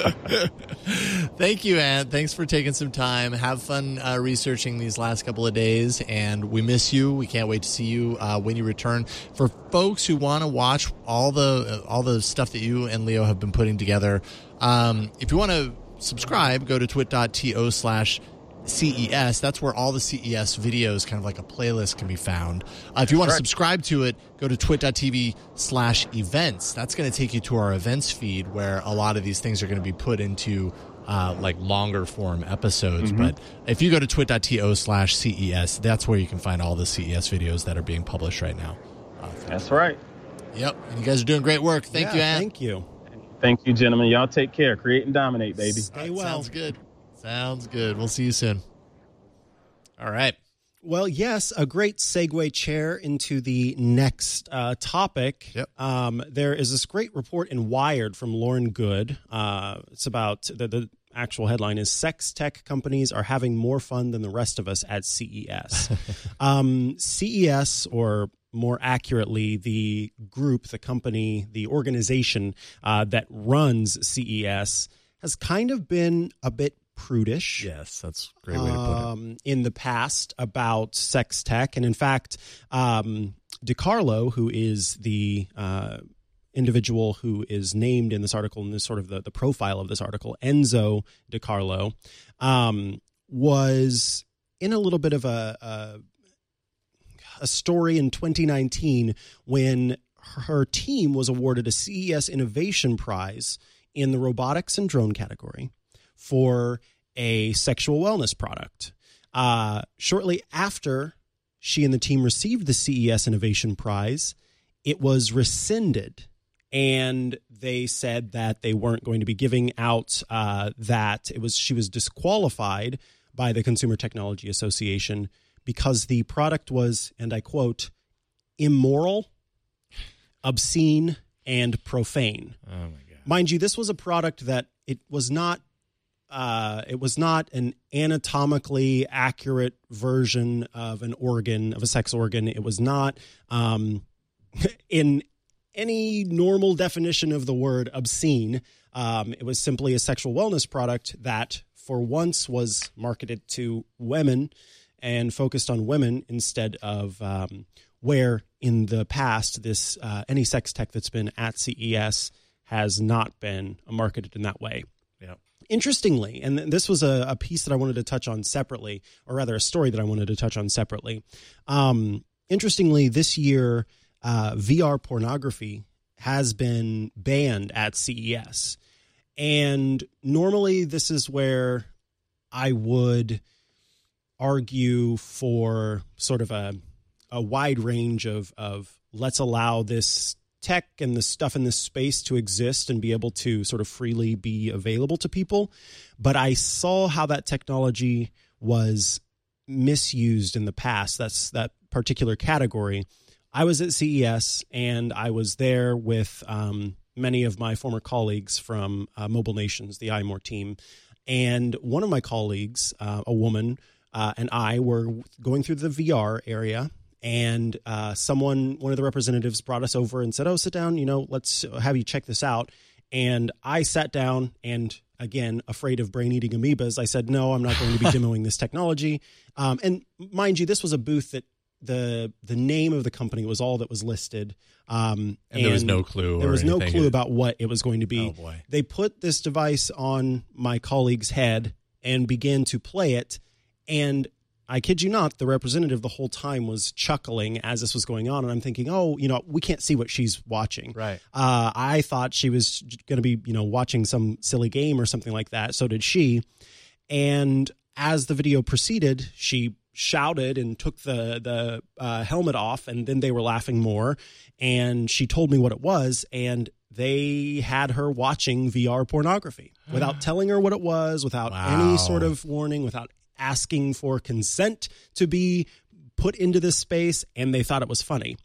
Thank you, Ant. Thanks for taking some time. Have fun researching these last couple of days, and we miss you. We can't wait to see you when you return. For folks who want to watch all the stuff that you and Leo have been putting together, if you want to subscribe, go to twit.to/ CES. That's where all the CES videos, kind of like a playlist, can be found. If you want to subscribe to it, go to twit.tv/events. That's going to take you to our events feed where a lot of these things are going to be put into like longer form episodes. But if you go to twit.to/CES, that's where you can find all the CES videos that are being published right now. That's right. Yep. And you guys are doing great work. Thank you, Ant. Thank you. Thank you, gentlemen. Y'all take care. Create and dominate, baby. Stay well. Sounds good. Sounds good. We'll see you soon. All right. Well, yes, a great segue, Chair, into the next topic. Yep. There is this great report in Wired from Lauren Good. It's about the actual headline is "Sex Tech Companies Are Having More Fun Than the Rest of Us at CES." CES, or more accurately, the group, the company, the organization that runs CES has kind of been a bit prudish. Yes, that's a great way to put it. In the past about sex tech. And in fact, DiCarlo, who is the individual who is named in this article, and this sort of the profile of this article, Enzo DiCarlo, was in a little bit of a story in 2019 when her team was awarded a CES Innovation Prize in the robotics and drone category for a sexual wellness product. Shortly after she and the team received the CES Innovation Prize, it was rescinded, and they said that they weren't going to be giving out she was disqualified by the Consumer Technology Association because the product was, and I quote, immoral, obscene, and profane. Oh, my God. Mind you, this was a product that it was not an anatomically accurate version of an organ, of a sex organ. It was not, in any normal definition of the word, obscene. It was simply a sexual wellness product that for once was marketed to women and focused on women instead of where in the past this any sex tech that's been at CES has not been marketed in that way. Yeah. Interestingly, and this was a piece that I wanted to touch on separately, or rather a story that I wanted to touch on separately. Interestingly, this year, VR pornography has been banned at CES. And normally this is where I would argue for sort of a wide range of let's allow this tech and the stuff in this space to exist and be able to sort of freely be available to people. But I saw how that technology was misused in the past. That's that particular category. I was at CES and I was there with many of my former colleagues from Mobile Nations, the iMore team. And one of my colleagues, a woman, and I were going through the VR area. And one of the representatives brought us over and said, "Oh, sit down, let's have you check this out." And I sat down and, again, afraid of brain-eating amoebas, I said, "No, I'm not going to be demoing this technology." And mind you, this was a booth that the name of the company was all that was listed. And there was no clue. There was no clue about what it was going to be. Oh, boy. They put this device on my colleague's head and began to play it. And I kid you not, the representative the whole time was chuckling as this was going on. And I'm thinking, we can't see what she's watching. Right. I thought she was going to be, watching some silly game or something like that. So did she. And as the video proceeded, she shouted and took the helmet off, and then they were laughing more. And she told me what it was, and they had her watching VR pornography without telling her what it was, without any sort of warning, without asking for consent to be put into this space, and they thought it was funny.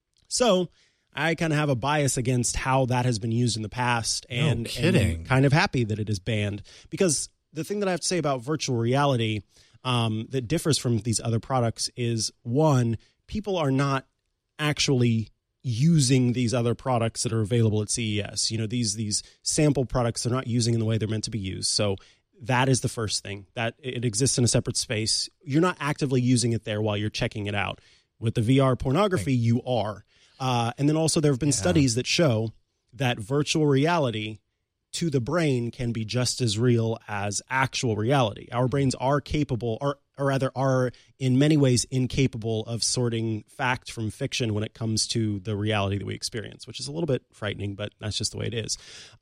So I kind of have a bias against how that has been used in the past, and, no kidding. and kind of happy that it is banned, because the thing that I have to say about virtual reality that differs from these other products is, one, people are not actually using these other products that are available at CES. These sample products they're not using in the way they're meant to be used. So that is the first thing, that it exists in a separate space. You're not actively using it there while you're checking it out. With the VR pornography, you are. And then also there have been studies that show that virtual reality to the brain can be just as real as actual reality. Our brains are capable, or rather are in many ways incapable of sorting fact from fiction when it comes to the reality that we experience, which is a little bit frightening, but that's just the way it is.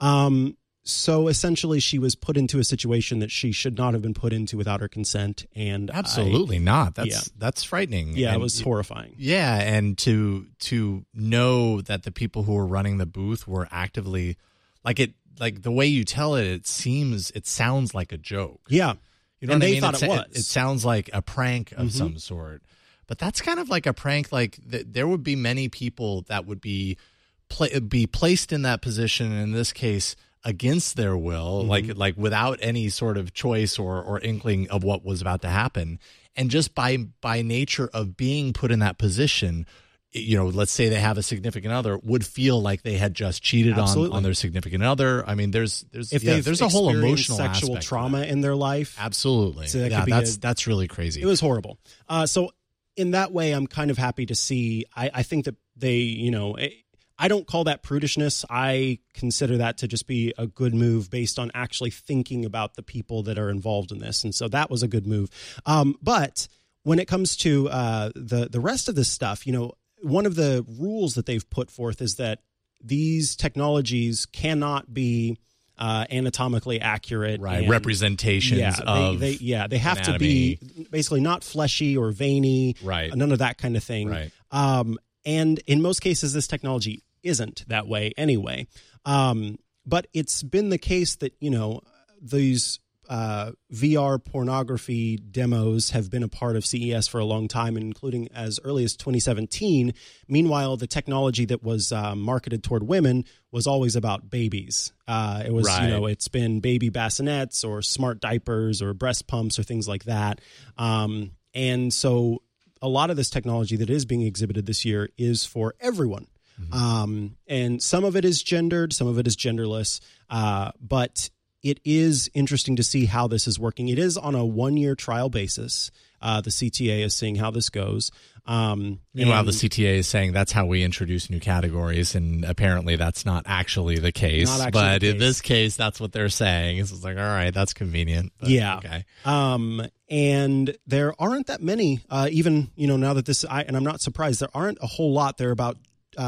So essentially, she was put into a situation that she should not have been put into without her consent. And absolutely not. That's frightening. Yeah, and it was horrifying. Yeah, and to know that the people who were running the booth were actively like the way you tell it, it sounds like a joke. Yeah, you know, and what they I mean? thought it was. It sounds like a prank of some sort, but that's kind of like a prank. Like there would be many people that would be placed in that position. In this case, against their will, like without any sort of choice or inkling of what was about to happen. And just by nature of being put in that position, you know, let's say they have a significant other, would feel like they had just cheated on their significant other. I mean, there's a whole emotional sexual trauma in their life. Absolutely. So that's really crazy. It was horrible. So in that way, I'm kind of happy to see, I think that they, you know, I don't call that prudishness. I consider that to just be a good move based on actually thinking about the people that are involved in this. And so that was a good move. But when it comes to the rest of this stuff, you know, one of the rules that they've put forth is that these technologies cannot be anatomically accurate. Right. Representations of they have to be basically not fleshy or veiny. Right. None of that kind of thing. Right. And in most cases, this technology isn't that way anyway. But it's been the case that, you know, these VR pornography demos have been a part of CES for a long time, including as early as 2017. Meanwhile, the technology that was marketed toward women was always about babies. It was, you know, it's been baby bassinets or smart diapers or breast pumps or things like that. And so a lot of this technology that is being exhibited this year is for everyone. And some of it is gendered, some of it is genderless, but it is interesting to see how this is working. It is on a 1-year trial basis. The CTA is seeing how this goes. Meanwhile, the CTA is saying that's how we introduce new categories, and apparently that's not actually the case. But in this case, that's what they're saying. It's like, all right, that's convenient. But, yeah. Okay. And there aren't that many, even, you know, now that this, and I'm not surprised, there aren't a whole lot. There are about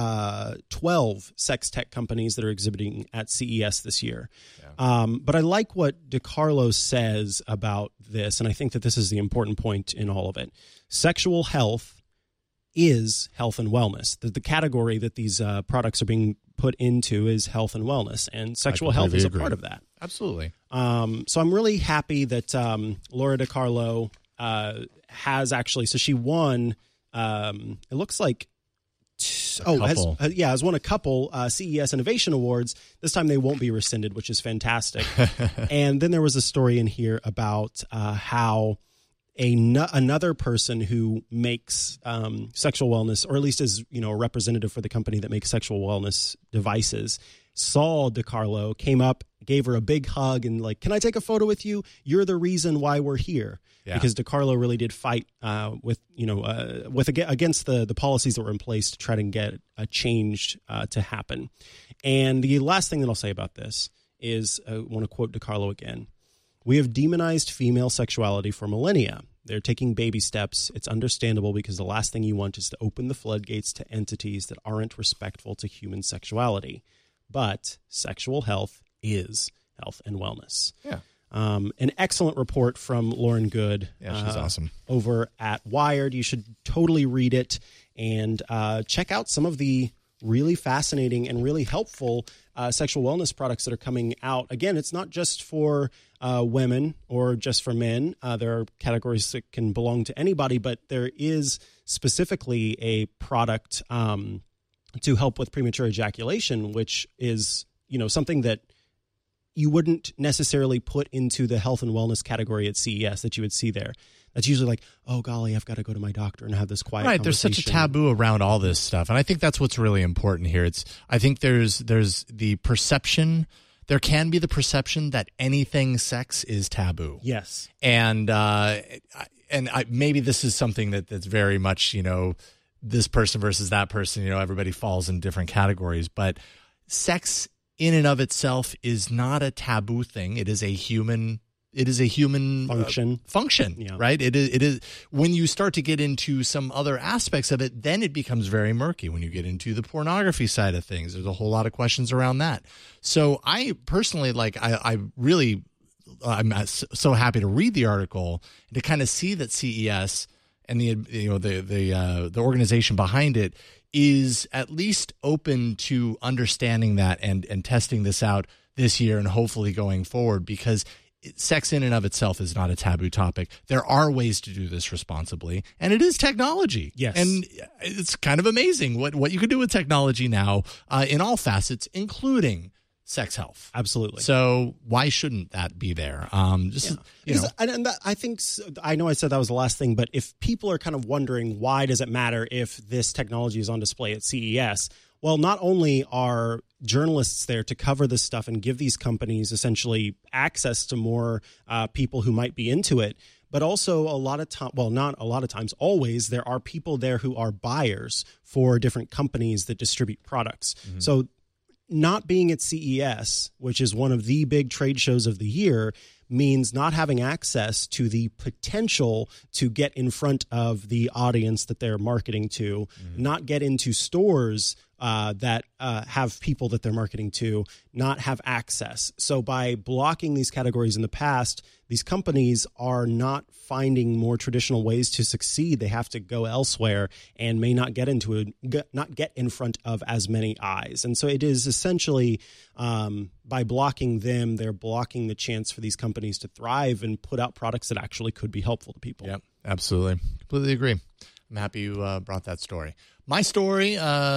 12 sex tech companies that are exhibiting at CES this year. Yeah. But I like what DeCarlo says about this, and I think that this is the important point in all of it. Sexual health is health and wellness. The category that these products are being put into is health and wellness, and sexual health is a part of that. Absolutely. So I'm really happy that Laura DeCarlo has actually, so she won, it looks like, has won a couple CES Innovation Awards. This time they won't be rescinded, which is fantastic. And then there was a story in here about how another person who makes sexual wellness, or at least is, you know, a representative for the company that makes sexual wellness devices, saw DeCarlo, came up, gave her a big hug, and like, can I take a photo with you? You're the reason why we're here. Yeah. Because DeCarlo really did fight against the policies that were in place to try to get a change to happen. And the last thing that I'll say about this is I want to quote DeCarlo again. We have demonized female sexuality for millennia. They're taking baby steps. It's understandable because the last thing you want is to open the floodgates to entities that aren't respectful to human sexuality. But sexual health is health and wellness. Yeah. An excellent report from Lauren Good. Yeah, she's awesome. Over at Wired. You should totally read it and check out some of the really fascinating and really helpful sexual wellness products that are coming out. Again, it's not just for women or just for men. There are categories that can belong to anybody, but there is specifically a product to help with premature ejaculation, which is, you know, something that you wouldn't necessarily put into the health and wellness category at CES that you would see there. That's usually like, oh, golly, I've got to go to my doctor and have this quiet conversation. There's such a taboo around all this stuff. And I think that's what's really important here. I think there's the perception, there can be the perception that anything sex is taboo. Yes. And maybe this is something that's very much, you know, this person versus that person, you know, everybody falls in different categories. But sex in and of itself is not a taboo thing. It is a human function, Yeah. right? It is when you start to get into some other aspects of it, then it becomes very murky. When you get into the pornography side of things, there's a whole lot of questions around that. So I personally I'm so happy to read the article and to kind of see that CES and the organization behind it is at least open to understanding that and testing this out this year and hopefully going forward, because sex in and of itself is not a taboo topic. There are ways to do this responsibly, and it is technology. Yes. And it's kind of amazing what you can do with technology now in all facets, including sex health. Absolutely. So why shouldn't that be there? And that, I think, I know I said that was the last thing, but if people are kind of wondering why does it matter if this technology is on display at CES, well, not only are journalists there to cover this stuff and give these companies essentially access to more people who might be into it, but also a lot of time, well, not a lot of times, always, there are people there who are buyers for different companies that distribute products. Mm-hmm. So not being at CES, which is one of the big trade shows of the year, means not having access to the potential to get in front of the audience that they're marketing to, not get into stores that have people that they're marketing to, not have access. So by blocking these categories in the past, these companies are not finding more traditional ways to succeed. They have to go elsewhere and may not get not get in front of as many eyes. And so it is essentially by blocking them, they're blocking the chance for these companies to thrive and put out products that actually could be helpful to people. Yep, absolutely. Completely agree. I'm happy you brought that story. My story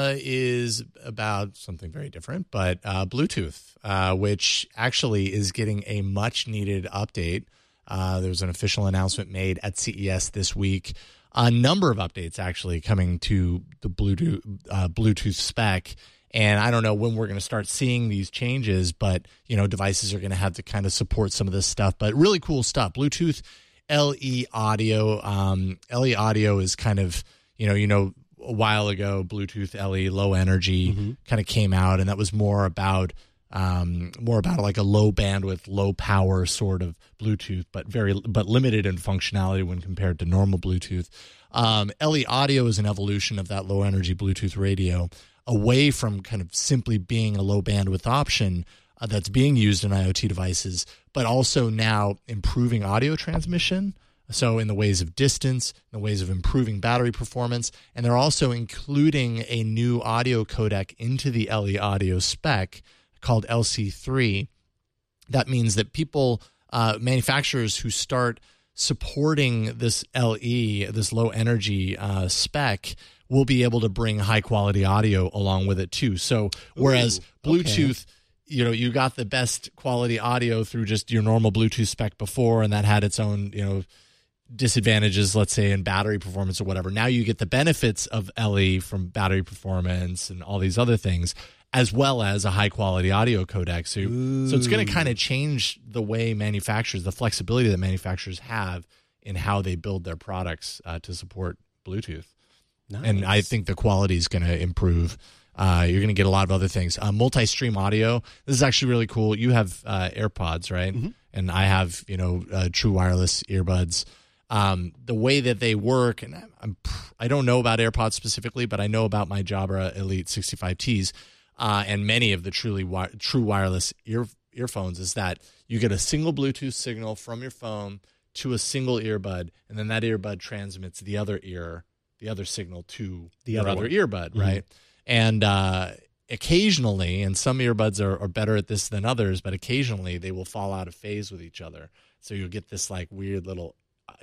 is about something very different, but Bluetooth, which actually is getting a much-needed update. There was an official announcement made at CES this week. A number of updates actually coming to the Bluetooth spec. And I don't know when we're going to start seeing these changes, but, devices are going to have to kind of support some of this stuff. But really cool stuff. Bluetooth LE Audio. LE Audio is kind of, a while ago, Bluetooth LE Low Energy kind of came out, and that was more about like a low bandwidth, low power sort of Bluetooth, but limited in functionality when compared to normal Bluetooth. LE Audio is an evolution of that low energy Bluetooth radio, away from kind of simply being a low bandwidth option that's being used in IoT devices, but also now improving audio transmission. So in the ways of distance, in the ways of improving battery performance, and they're also including a new audio codec into the LE Audio spec called LC3. That means that people, manufacturers who start supporting this LE, this low energy spec, will be able to bring high quality audio along with it too. So whereas Bluetooth, you got the best quality audio through just your normal Bluetooth spec before, and that had its own, disadvantages, let's say in battery performance or whatever. Now you get the benefits of LE from battery performance and all these other things, as well as a high quality audio codec. So it's going to kind of change the way the flexibility that manufacturers have in how they build their products to support Bluetooth. Nice. And I think the quality is going to improve. You're going to get a lot of other things. Multi-stream audio. This is actually really cool. You have AirPods, right? Mm-hmm. And I have, true wireless earbuds. The way that they work, and I don't know about AirPods specifically, but I know about my Jabra Elite 65Ts and many of the true wireless earphones, is that you get a single Bluetooth signal from your phone to a single earbud, and then that earbud transmits the other signal to the other earbud, right? And occasionally, and some earbuds are better at this than others, but occasionally they will fall out of phase with each other. So you'll get this like weird little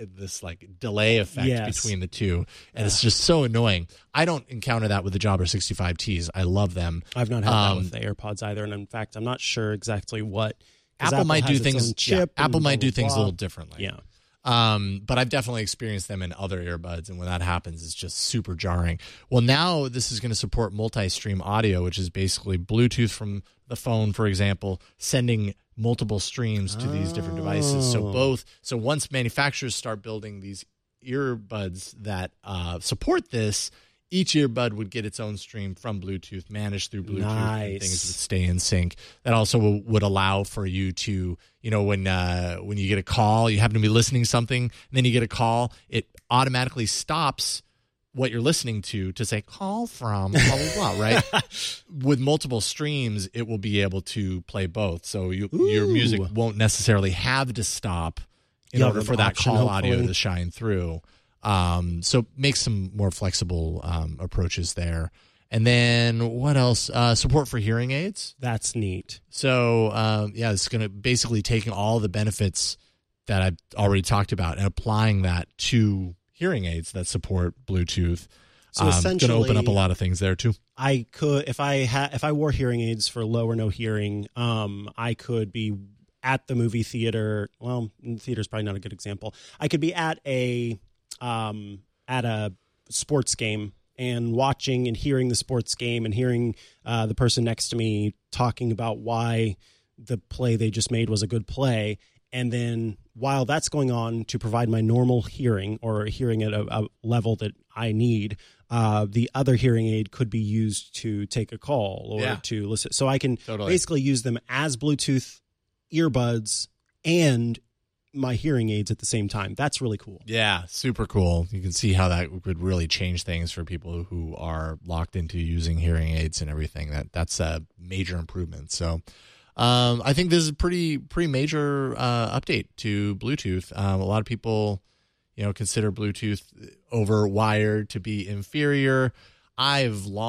delay effect between the two, and it's just so annoying. I don't encounter that with the Jabra 65Ts. I love them. I've not had that with the AirPods either, and in fact, I'm not sure exactly what Apple might do things. Apple might do things a little differently. Yeah. But I've definitely experienced them in other earbuds, and when that happens, it's just super jarring. Well, now this is going to support multi-stream audio, which is basically Bluetooth from the phone, for example, sending multiple streams to these different devices. So once manufacturers start building these earbuds that support this, each earbud would get its own stream from Bluetooth, managed through Bluetooth, Nice. and things would stay in sync. That also would allow for you to, when you get a call, you happen to be listening to something, and then you get a call, it automatically stops what you're listening to say call from blah blah blah, right? With multiple streams, it will be able to play both, so your music won't necessarily have to stop in order for that call audio to shine through. So make some more flexible approaches there. And then what else? Support for hearing aids. That's neat. So it's going to basically taking all the benefits that I've already talked about and applying that to hearing aids that support Bluetooth. So essentially, going to open up a lot of things there too. I could, if I wore hearing aids for low or no hearing, I could be at the movie theater. Well, theater is probably not a good example. I could be at a sports game and watching and hearing the sports game and hearing the person next to me talking about why the play they just made was a good play. And then while that's going on, to provide my normal hearing or hearing at a level that I need, the other hearing aid could be used to take a call or to listen. So I can basically use them as Bluetooth earbuds and my hearing aids at the same time. That's really cool. Yeah, super cool. You can see how that would really change things for people who are locked into using hearing aids and everything. That's a major improvement. So I think this is a pretty major update to Bluetooth. A lot of people, consider Bluetooth over wired to be inferior. I have a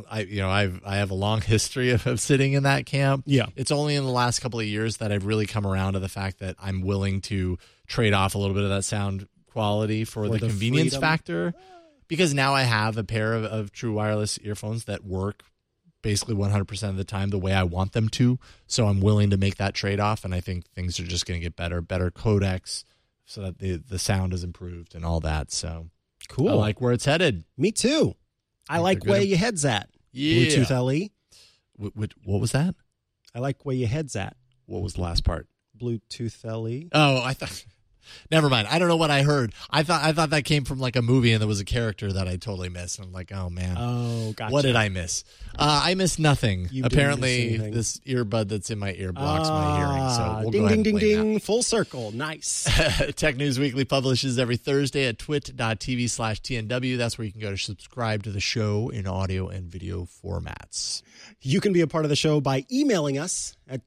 long history of sitting in that camp. Yeah. It's only in the last couple of years that I've really come around to the fact that I'm willing to trade off a little bit of that sound quality for the convenience factor, because now I have a pair of true wireless earphones that work basically 100% of the time the way I want them to. So I'm willing to make that trade-off, and I think things are just going to get better codecs so that the sound is improved and all that. So cool. I like where it's headed. Me too. I like where your head's at. Yeah. Bluetooth LE. What was that? I like where your head's at. What was the last part? Bluetooth LE. Oh, I thought... Never mind. I don't know what I heard. I thought that came from like a movie and there was a character that I totally missed. And I'm like, oh man. Oh, gotcha. What did I miss? I missed nothing. miss Apparently, anything. This earbud that's in my ear blocks my hearing. So we'll ding, go ahead ding, and ding, blame ding. that. Full circle. Nice. Tech News Weekly publishes every Thursday at twit.tv/TNW. That's where you can go to subscribe to the show in audio and video formats. You can be a part of the show by emailing us at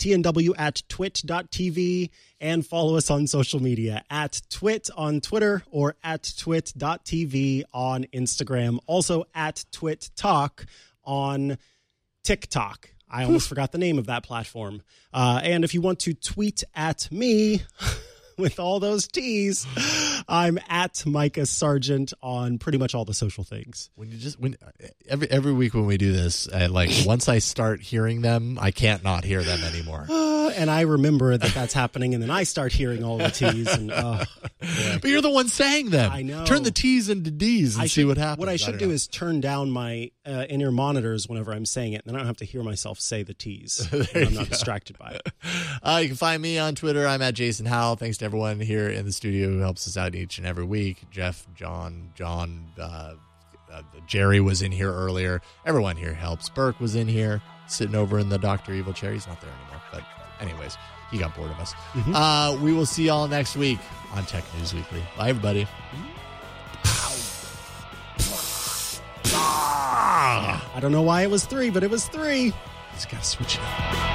tnw@twit.tv and follow us on social media at twit on Twitter or at twit.tv on Instagram. Also at twit talk on TikTok. I almost forgot the name of that platform. And if you want to tweet at me with all those T's, I'm at Micah Sargent on pretty much all the social things. Every week when we do this, once I start hearing them, I can't not hear them anymore. And I remember that that's happening, and then I start hearing all the T's. And but you're the one saying them. I know. Turn the T's into D's and see what happens. What I should do is turn down my in-ear monitors whenever I'm saying it, and then I don't have to hear myself say the T's. I'm not distracted by it. You can find me on Twitter. I'm at Jason Howell. Thanks to everyone here in the studio who helps us out each and every week. Jeff, John, Jerry was in here earlier. Everyone here helps. Burke was in here, sitting over in the Dr. Evil chair. He's not there anymore, but anyways, he got bored of us. Mm-hmm. We will see y'all next week on Tech News Weekly. Bye, everybody. I don't know why it was 3, but it was 3. Just got to switch it up.